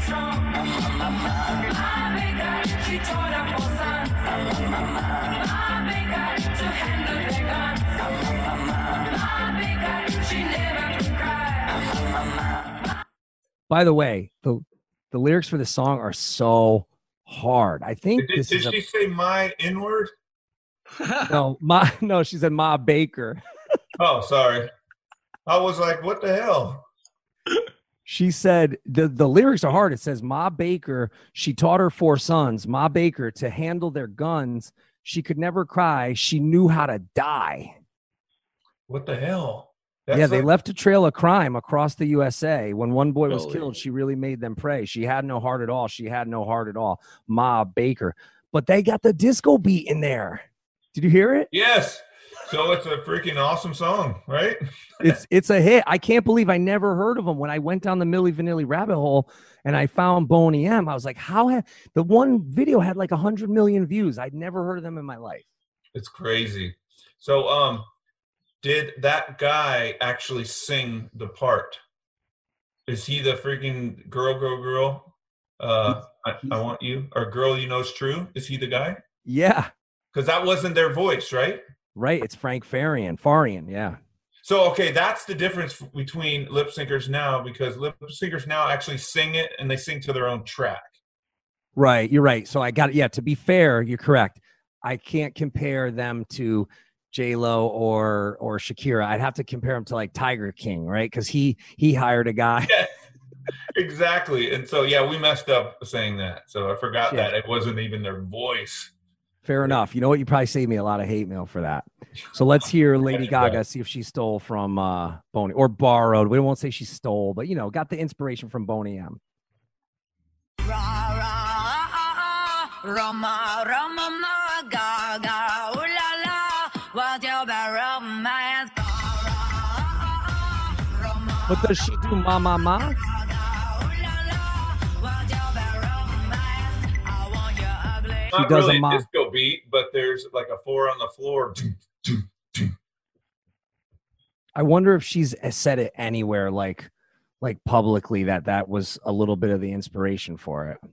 By the way, the the lyrics for this song are so hard. I think Did, this did is she a, say my N-word? no, Ma, no, she said Ma Baker. Oh, sorry. I was like, what the hell? She said the, the lyrics are hard. It says Ma Baker, she taught her four sons, Ma Baker, to handle their guns. She could never cry. She knew how to die. What the hell? That's yeah, they like- left a trail of crime across the U S A. When one boy was Totally. killed, she really made them pray. She had no heart at all. She had no heart at all. Ma Baker. But they got the disco beat in there. Did you hear it? Yes. So it's a freaking awesome song, right? It's it's a hit. I can't believe I never heard of them. When I went down the Milli Vanilli rabbit hole and I found Boney M, I was like, how ha-? The one video had like one hundred million views. I'd never heard of them in my life. It's crazy. So, um, did that guy actually sing the part? Is he the freaking girl, girl, girl? Uh, I, I want you, or girl you know's true? Is he the guy? Yeah. Because that wasn't their voice, right? Right. It's Frank Farian. Farian, yeah. So, okay, that's the difference between lip syncers now, because lip syncers now actually sing it and they sing to their own track. Right. You're right. So I got it. Yeah. To be fair, you're correct. I can't compare them to J-Lo or or Shakira. I'd have to compare them to like Tiger King, right? Because he he hired a guy. Yeah, exactly. And so, yeah, we messed up saying that. So I forgot Yeah. that it wasn't even their voice. Fair enough. You know what? You probably saved me a lot of hate mail for that. So let's hear Lady Gaga, see if she stole from uh, Boney or borrowed. We won't say she stole, but, you know, got the inspiration from Boney M. Roma, Roma, Gaga, ooh la la, what your romance? What does she do, ma, ma, ma? Not does really a a mo- disco beat, but there's like a four on the floor. I wonder if she's said it anywhere, like, like publicly, that that was a little bit of the inspiration for it.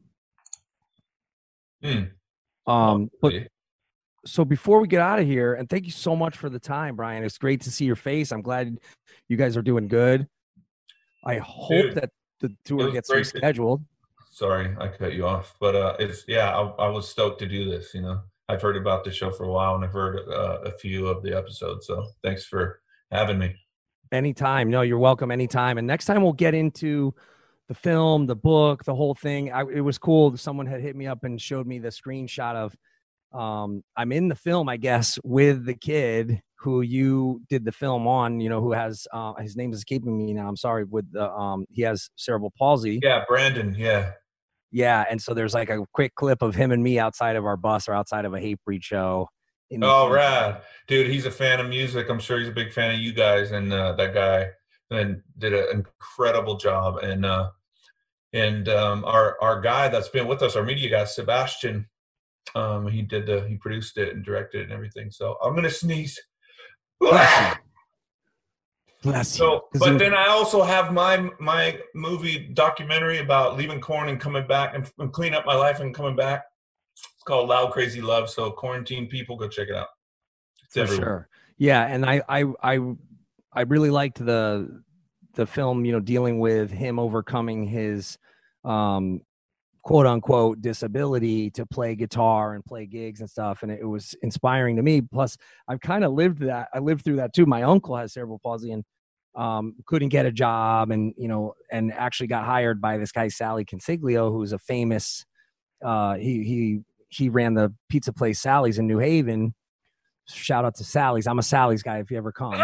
Hmm. Um, but so before we get out of here, and thank you so much for the time, Brian. It's great to see your face. I'm glad you guys are doing good. I hope Dude, that the it tour was gets great to- rescheduled. Sorry, I cut you off, but uh, it's yeah, I, I was stoked to do this. You know, I've heard about the show for a while, and I've heard uh, a few of the episodes. So thanks for having me. Anytime. No, you're welcome anytime. And next time we'll get into the film, the book, the whole thing. I, it was cool. Someone had hit me up and showed me the screenshot of um, I'm in the film, I guess, with the kid who you did the film on, you know, who has uh, his name is escaping me now. I'm sorry. With the um, he has cerebral palsy. Yeah, Brandon. Yeah. Yeah, and so there's like a quick clip of him and me outside of our bus or outside of a Hatebreed show. In oh, rad. Dude, he's a fan of music. I'm sure he's a big fan of you guys. And uh, that guy and did an incredible job. And uh, and um, our our guy that's been with us, our media guy, Sebastian, um, he did the he produced it and directed it and everything. So I'm gonna sneeze. Bless you. Bless so, you. but then I also have my my movie documentary about leaving Korn and coming back and, and clean up my life and coming back. It's called Loud Crazy Love. So quarantine people, go check it out. It's For everywhere. sure. Yeah, and I I I I really liked the the film, you know, dealing with him overcoming his um quote unquote disability to play guitar and play gigs and stuff. And it was inspiring to me. Plus, I've kind of lived that. I lived through that too. My uncle has cerebral palsy and um, couldn't get a job and, you know, and actually got hired by this guy, Sally Consiglio, who's a famous, uh, he, he, he ran the pizza place Sally's in New Haven. Shout out to Sally's. I'm a Sally's guy if you ever come.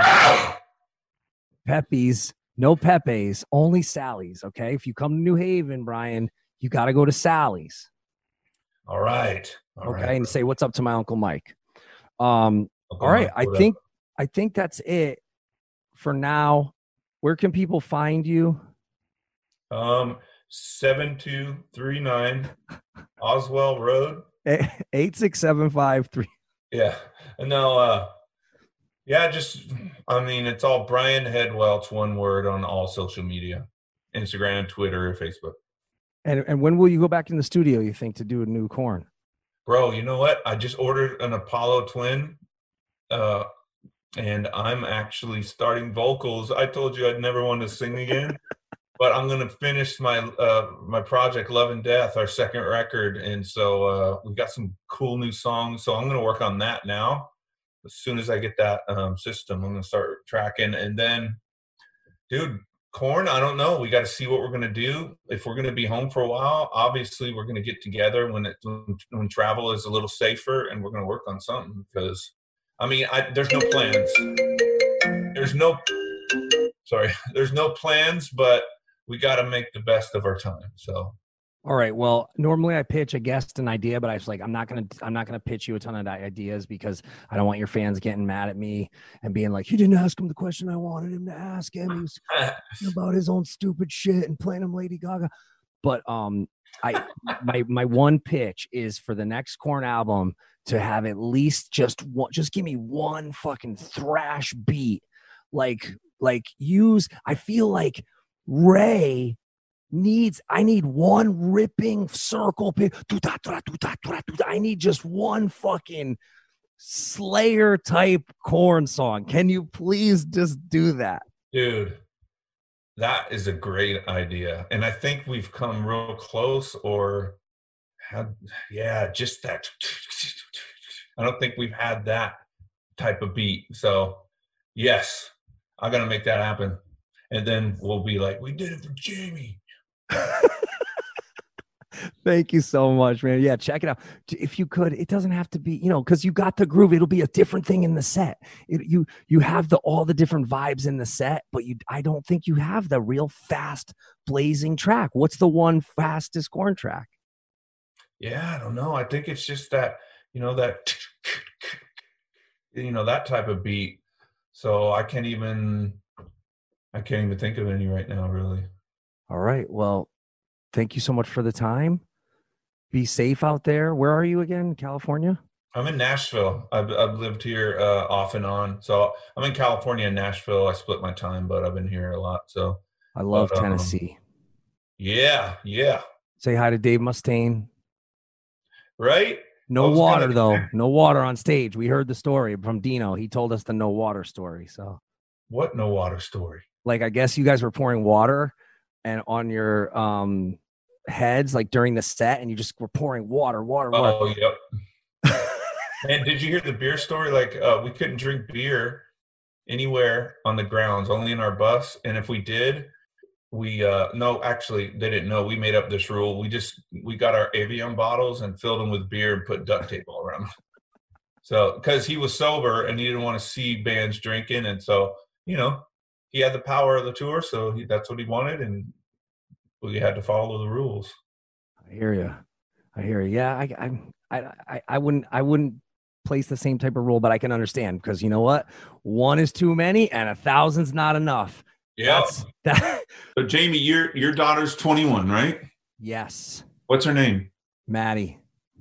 Pepe's, no Pepe's, only Sally's. Okay. If you come to New Haven, Brian, you got to go to Sally's. All right. All okay. right. And say, what's up to my Uncle Mike? Um, Uncle all right. Mike, I think, up? I think that's it for now. Where can people find you? Um, seven two three nine Oswell Road. eight six seven five three. Yeah. And now, uh, yeah, just, I mean, it's all Brian Head Welch, one word on all social media, Instagram, Twitter, Facebook. And and when will you go back in the studio, you think, to do a new Korn? Bro, you know what? I just ordered an Apollo Twin, uh, and I'm actually starting vocals. I told you I'd never want to sing again, but I'm going to finish my uh, my project, Love and Death, our second record. And so uh, we got some cool new songs. So I'm going to work on that now. As soon as I get that um, system, I'm going to start tracking. And then, dude, Korn, I don't know. We got to see what we're going to do. If we're going to be home for a while, obviously we're going to get together when it when, when travel is a little safer, and we're going to work on something. Because, I mean, I, there's no plans. There's no, sorry, there's no plans, but we got to make the best of our time. So. All right. Well, normally I pitch a guest an idea, but I was like, I'm not going to, I'm not going to pitch you a ton of ideas because I don't want your fans getting mad at me and being like, you didn't ask him the question I wanted him to ask him. He was about his own stupid shit and playing him Lady Gaga. But um, I, my, my one pitch is for the next Korn album to have at least just one, just give me one fucking thrash beat. Like, like use, I feel like Ray needs, I need one ripping circle. I need just one fucking Slayer type Korn song. Can you please just do that? Dude, that is a great idea. And I think we've come real close or had, yeah, just that. I don't think we've had that type of beat. So yes, I'm going to make that happen. And then we'll be like, we did it for Jamie. Thank you so much, man. Yeah, check it out. If you could, it doesn't have to be, you know, because you got the groove. It'll be a different thing in the set. It, you you have the all the different vibes in the set, but you, I don't think you have the real fast blazing track. What's the one fastest Korn track? Yeah, I don't know. I think it's just that, you know, that, you know, that type of beat. So I can't even, I can't even think of any right now, really. All right. Well, thank you so much for the time. Be safe out there. Where are you again? California? I'm in Nashville. I've, I've lived here uh, off and on. So I'm in California and Nashville. I split my time, but I've been here a lot. So I love but, um, Tennessee. Yeah. Yeah. Say hi to Dave Mustaine. Right? No water, gonna... though. No water on stage. We heard the story from Dino. He told us the no water story. So what no water story? Like, I guess you guys were pouring water and on your um, heads, like during the set, and you just were pouring water, water, water. Oh, yep. And did you hear the beer story? Like, uh, we couldn't drink beer anywhere on the grounds, only in our bus. And if we did, we, uh, no, actually, they didn't know. We made up this rule. We just, we got our Evian bottles and filled them with beer and put duct tape all around them. So, because he was sober and he didn't want to see bands drinking. And so, you know, he had the power of the tour. So he, that's what he wanted. And we had to follow the rules. I hear you. I hear you. Yeah. I, I, I, I wouldn't, I wouldn't place the same type of rule, but I can understand because you know what? One is too many and a thousand's not enough. Yeah. That. So Jamie, your, your daughter's twenty-one, right? Yes. What's her name? Maddie.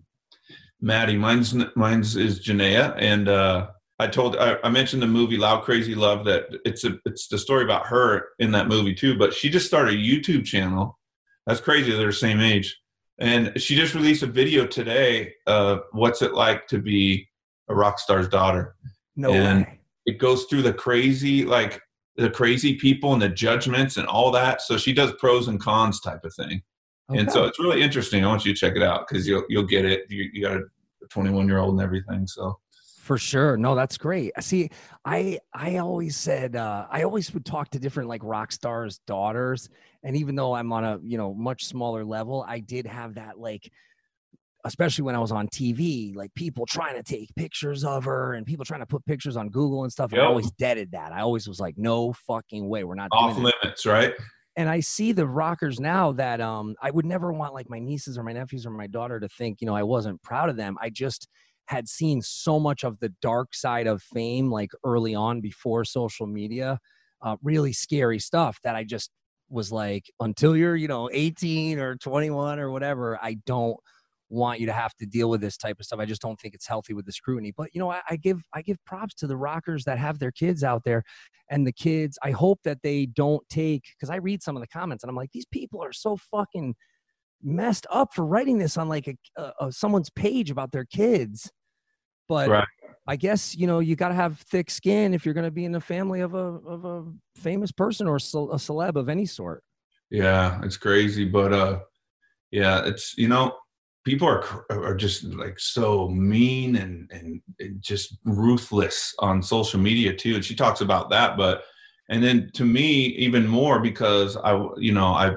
Maddie. Mine's mine's is Janaea, and uh, I told I, I mentioned the movie Loud Crazy Love, that it's a it's the story about her in that movie too. But she just started a YouTube channel. That's crazy. They're the same age, and she just released a video today. Uh, what's it like to be a rock star's daughter? No and way. It goes through the crazy like the crazy people and the judgments and all that. So she does pros and cons type of thing. Okay. And so it's really interesting. I want you to check it out because you'll you'll get it. You, you got a twenty-one year old and everything. So for sure. No, that's great. See, I I always said uh, I always would talk to different like rock stars' daughters, and even though I'm on a you know much smaller level, I did have that like, especially when I was on T V, like people trying to take pictures of her and people trying to put pictures on Google and stuff. Yep. I always deaded that. I always was like, no fucking way, we're not off doing that. limits, right? And I see the rockers now that um, I would never want like my nieces or my nephews or my daughter to think, you know, I wasn't proud of them. I just had seen so much of the dark side of fame, like early on before social media, uh, really scary stuff that I just was like, until you're, you know, eighteen or twenty-one or whatever, I don't want you to have to deal with this type of stuff. I just don't think it's healthy with the scrutiny. But you know, I, I give I give props to the rockers that have their kids out there, and the kids. I hope that they don't take, because I read some of the comments and I'm like, these people are so fucking messed up for writing this on like a, a, a someone's page about their kids. But right. I guess you know you got to have thick skin if you're going to be in the family of a of a famous person or a celeb of any sort. Yeah, it's crazy, but uh, yeah, it's you know. People are are just like so mean and, and and just ruthless on social media too. And she talks about that, but and then to me even more because I you know I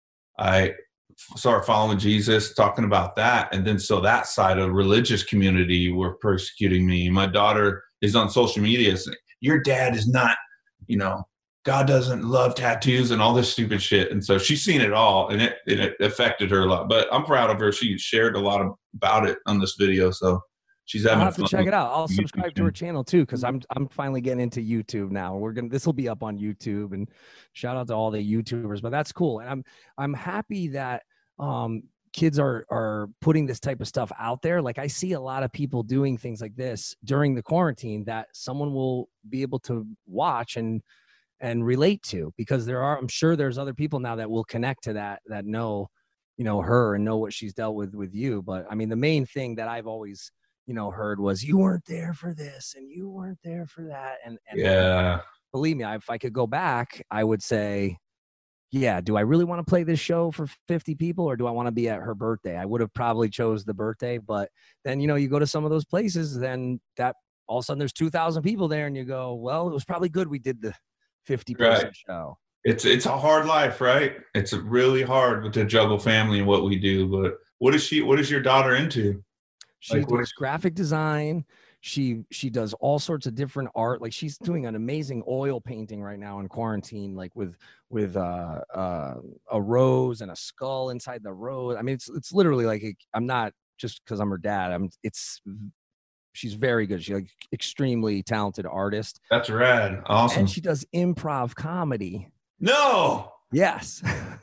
I started following Jesus, talking about that, and then so that side of religious community were persecuting me. My daughter is on social media saying, "Your dad is not, you know." God doesn't love tattoos and all this stupid shit. And so she's seen it all and it, and it affected her a lot, but I'm proud of her. She shared a lot of, about it on this video. So she's having I'll have fun. to check it out. I'll YouTube subscribe to channel. her channel too. Cause I'm, I'm finally getting into YouTube now. We're going to, this will be up on YouTube, and shout out to all the YouTubers, but that's cool. And I'm, I'm happy that, um, kids are, are putting this type of stuff out there. Like I see a lot of people doing things like this during the quarantine that someone will be able to watch and, and relate to, because there are, I'm sure there's other people now that will connect to that, that know, you know, her and know what she's dealt with with you. But I mean, the main thing that I've always, you know, heard was you weren't there for this and you weren't there for that. And, and yeah, believe me, I, if I could go back, I would say, yeah, do I really want to play this show for fifty people or do I want to be at her birthday? I would have probably chose the birthday, but then, you know, you go to some of those places, then that all of a sudden there's two thousand people there and you go, well, it was probably good we did the fifty person right. show. It's it's a hard life, right? It's really hard to juggle family and what we do. But what is she? What is your daughter into? She like, does graphic design. She she does all sorts of different art. Like she's doing an amazing oil painting right now in quarantine, like with with uh, uh, a rose and a skull inside the rose. I mean, it's it's literally like a, I'm not just because I'm her dad. I'm it's. She's very good. She's like extremely talented artist. That's rad. Awesome. And she does improv comedy. No. Yes.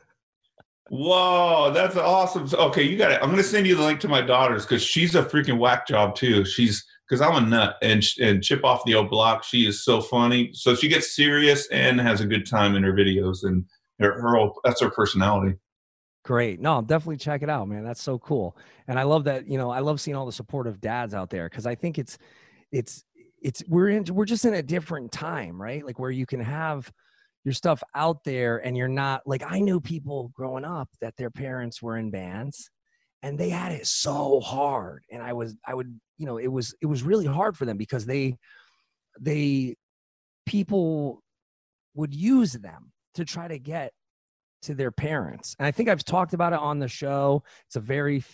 Whoa, that's awesome. Okay, you got it. I'm going to send you the link to my daughter's because she's a freaking whack job too. She's because I'm a nut and and chip off the old block. She is so funny. So she gets serious and has a good time in her videos, and her, her whole, that's her personality. Great. No, definitely check it out, man. That's so cool. And I love that, you know, I love seeing all the supportive dads out there because I think it's, it's, it's, we're in, we're just in a different time, right? Like where you can have your stuff out there and you're not like, I knew people growing up that their parents were in bands and they had it so hard. And I was, I would, you know, it was, it was really hard for them because they, they, people would use them to try to get to their parents. And I think I've talked about it on the show. It's a very f-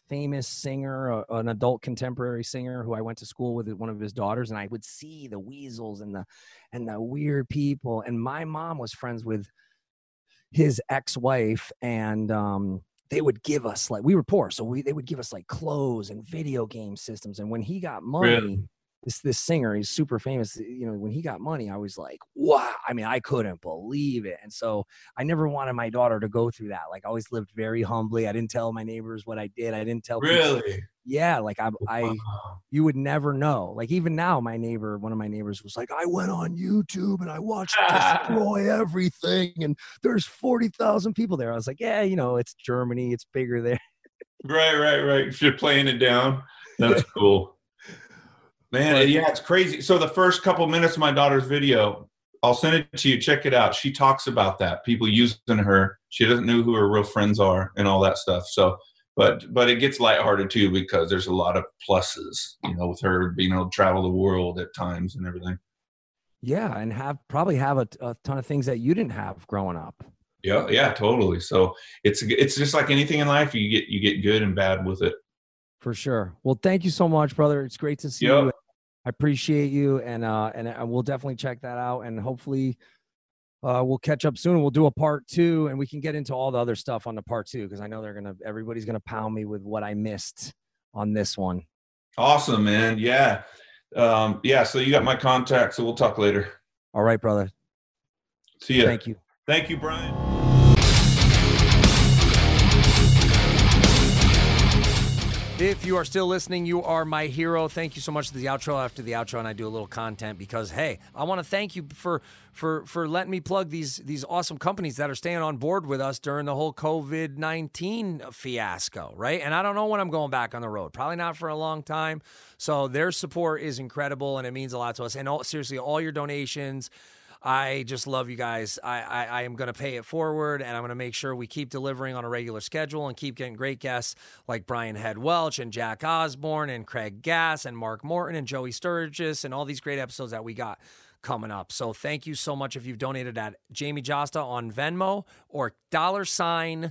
famous singer, uh, an adult contemporary singer who I went to school with, one of his daughters, and I would see the weasels and the and the weird people. And my mom was friends with his ex-wife, and um, they would give us, like, we were poor, so we they would give us like clothes and video game systems. And when he got money, really? this this singer, he's super famous. You know, when he got money, I was like, wow. I mean, I couldn't believe it. And so I never wanted my daughter to go through that. Like, I always lived very humbly. I didn't tell my neighbors what I did. I didn't tell really. People. Yeah, like I, I, you would never know. Like even now, my neighbor, one of my neighbors, was like, "I went on YouTube and I watched Destroy Everything, and there's forty thousand people there." I was like, "Yeah, you know, it's Germany, it's bigger there." Right, right, right. If you're playing it down, that's cool, man. Yeah, it's crazy. So the first couple minutes of my daughter's video, I'll send it to you. Check it out. She talks about that, people using her. She doesn't know who her real friends are and all that stuff. So. But but it gets lighthearted too, because there's a lot of pluses, you know, with her being able to travel the world at times and everything. Yeah, and have probably have a, a ton of things that you didn't have growing up. Yeah, yeah, totally. So it's it's just like anything in life, you get you get good and bad with it. For sure. Well, thank you so much, brother. It's great to see yep. you. I appreciate you, and uh and, and we'll definitely check that out, and hopefully. Uh, we'll catch up soon. We'll do a part two, and we can get into all the other stuff on the part two, because I know they're gonna. Everybody's gonna pound me with what I missed on this one. Awesome, man. Yeah, um, yeah. So you got my contact, so we'll talk later. All right, brother. See ya. Thank you. Thank you, Brian. If you are still listening, you are my hero. Thank you so much to the outro. After the outro, and I do a little content because, hey, I want to thank you for for for letting me plug these these awesome companies that are staying on board with us during the whole COVID nineteen fiasco, right? And I don't know when I'm going back on the road. Probably not for a long time. So their support is incredible, and it means a lot to us. And all, seriously, all your donations, I just love you guys. I, I, I am going to pay it forward, and I'm going to make sure we keep delivering on a regular schedule and keep getting great guests like Brian Head Welch and Jack Osborne and Craig Gass and Mark Morton and Joey Sturgis and all these great episodes that we got coming up. So thank you so much if you've donated at Jamie Josta on Venmo or dollar sign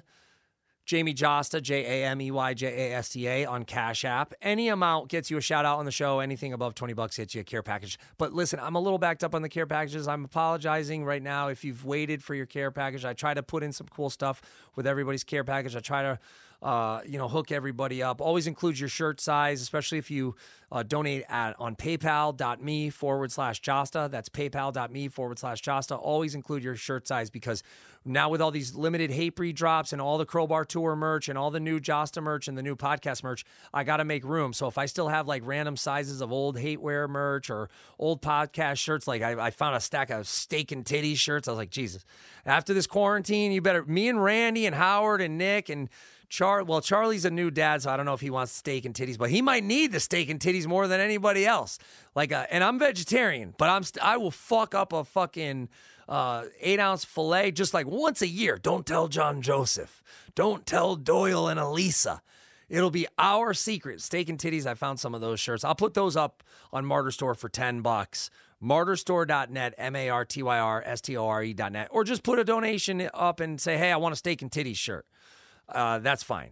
Jamie Josta, J A M E Y J A S T A on Cash App. Any amount gets you a shout out on the show. Anything above twenty bucks gets you a care package. But listen, I'm a little backed up on the care packages. I'm apologizing right now if you've waited for your care package. I try to put in some cool stuff with everybody's care package. I try to Uh, you know, hook everybody up. Always include your shirt size, especially if you uh, donate at on paypal.me forward slash Josta. That's paypal.me forward slash Josta. Always include your shirt size, because now with all these limited Hate Breed drops and all the Crowbar Tour merch and all the new Josta merch and the new podcast merch, I got to make room. So if I still have like random sizes of old Hatewear merch or old podcast shirts, like I, I found a stack of Steak and Titties shirts. I was like, Jesus, after this quarantine, you better, me and Randy and Howard and Nick and Char, well, Charlie's a new dad, so I don't know if he wants steak and titties, but he might need the steak and titties more than anybody else. Like, uh, and I'm vegetarian, but I'm st- I will fuck up a fucking uh, eight ounce fillet just like once a year. Don't tell John Joseph. Don't tell Doyle and Elisa. It'll be our secret. Steak and titties. I found some of those shirts. I'll put those up on Martyr Store for ten bucks. martyr store dot net, M A R T Y R S T O R E dot net, or just put a donation up and say, hey, I want a steak and titties shirt. Uh, that's fine.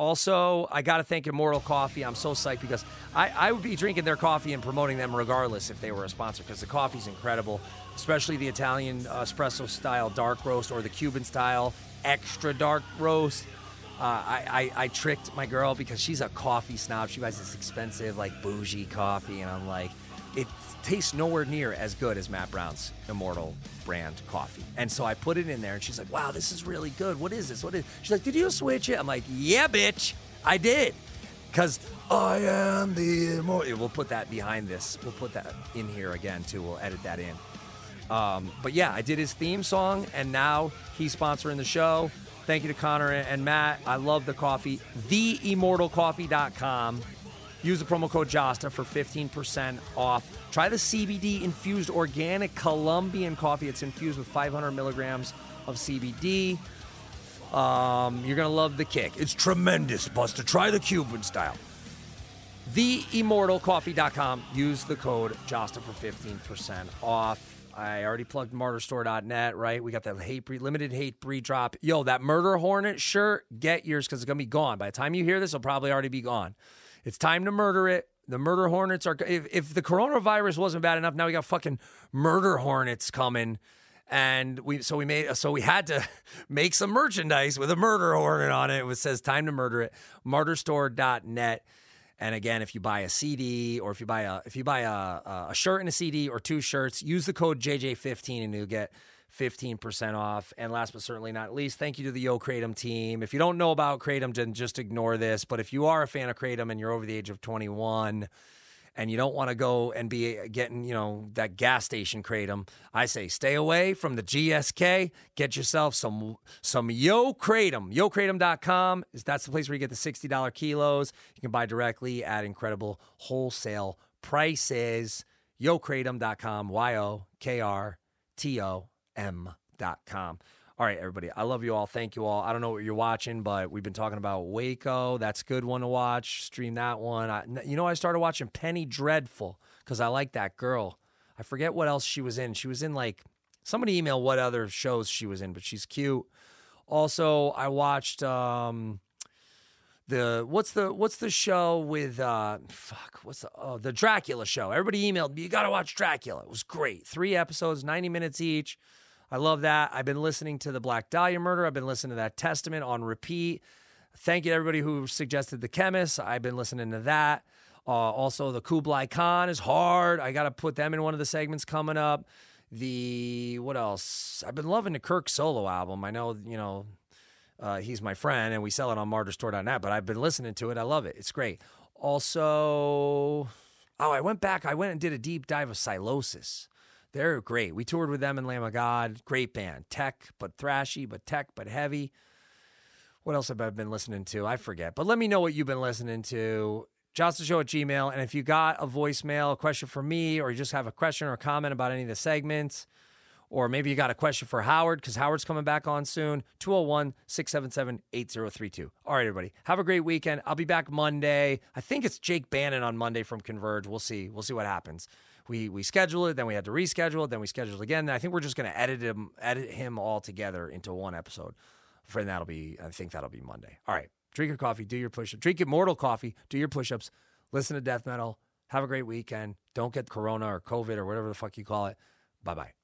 Also, I got to thank Immortal Coffee. I'm so psyched because I, I would be drinking their coffee and promoting them regardless if they were a sponsor, because the coffee's incredible, especially the Italian uh, espresso style dark roast or the Cuban style extra dark roast. Uh, I, I, I tricked my girl because she's a coffee snob. She buys this expensive, like, bougie coffee, and I'm like, it tastes nowhere near as good as Matt Brown's Immortal brand coffee. And so I put it in there, and she's like, wow, this is really good. What is this? What is? She's like, did you switch it? I'm like, yeah, bitch, I did. Because I am the immortal. We'll put that behind this. We'll put that in here again, too. We'll edit that in. Um, but, yeah, I did his theme song, and now he's sponsoring the show. Thank you to Connor and Matt. I love the coffee. the immortal coffee dot com. Use the promo code Josta for fifteen percent off. Try the C B D-infused organic Colombian coffee. It's infused with five hundred milligrams of C B D. Um, you're going to love the kick. It's tremendous, Buster. Try the Cuban style. the immortal coffee dot com. Use the code Josta for fifteen percent off. I already plugged martyr store dot net, right? We got that hate breed, limited hate breed drop. Yo, that Murder Hornet shirt, get yours because it's going to be gone. By the time you hear this, it'll probably already be gone. It's time to murder it. The Murder Hornets are, if, if the coronavirus wasn't bad enough, now we got fucking Murder Hornets coming. And we, so we made, so we had to make some merchandise with a Murder Hornet on it. It says time to murder it, martyr store dot net. And again, if you buy a C D or if you buy a if you buy a, a shirt and a C D or two shirts, use the code J J fifteen and you'll get fifteen percent off. And last but certainly not least, thank you to the Yo Kratom team. If you don't know about Kratom, then just ignore this. But if you are a fan of Kratom and you're over the age of twenty-one and you don't want to go and be getting, you know, that gas station Kratom, I say stay away from the G S K. Get yourself some some Yo Kratom. Yo Kratom dot com is that's the place where you get the sixty dollars kilos. You can buy directly at incredible wholesale prices. Yo Kratom dot com, Y O K R T O M dot com. All right, everybody. I love you all. Thank you all. I don't know what you're watching, but we've been talking about Waco. That's a good one to watch. Stream that one. I, you know, I started watching Penny Dreadful because I like that girl. I forget what else she was in. She was in like, somebody email what other shows she was in, but she's cute. Also, I watched um, the, what's the, what's the show with, uh, fuck, what's the, oh, the Dracula show. Everybody emailed me, you got to watch Dracula. It was great. Three episodes, ninety minutes each. I love that. I've been listening to the Black Dahlia murder. I've been listening to that Testament on repeat. Thank you to everybody who suggested The Chemist. I've been listening to that. Uh, also, the Kublai Khan is hard. I got to put them in one of the segments coming up. The, what else? I've been loving the Kirk solo album. I know, you know, uh, he's my friend and we sell it on martyr store dot net, but I've been listening to it. I love it. It's great. Also, oh, I went back. I went and did a deep dive of Sylosis. They're great. We toured with them in Lamb of God. Great band. Tech, but thrashy, but tech, but heavy. What else have I been listening to? I forget. But let me know what you've been listening to. Johnson Show at Gmail. And if you got a voicemail, a question for me, or you just have a question or a comment about any of the segments, or maybe you got a question for Howard, because Howard's coming back on soon, two oh one, six seven seven, eight oh three two. All right, everybody. Have a great weekend. I'll be back Monday. I think it's Jake Bannon on Monday from Converge. We'll see. We'll see what happens. We we scheduled it, then we had to reschedule it, then we scheduled it again. I think we're just going to edit him edit him all together into one episode. For that'll be, I think that'll be Monday. All right, drink your coffee, do your push-ups. Drink Immortal coffee, do your push-ups. Listen to death metal. Have a great weekend. Don't get corona or COVID or whatever the fuck you call it. Bye-bye.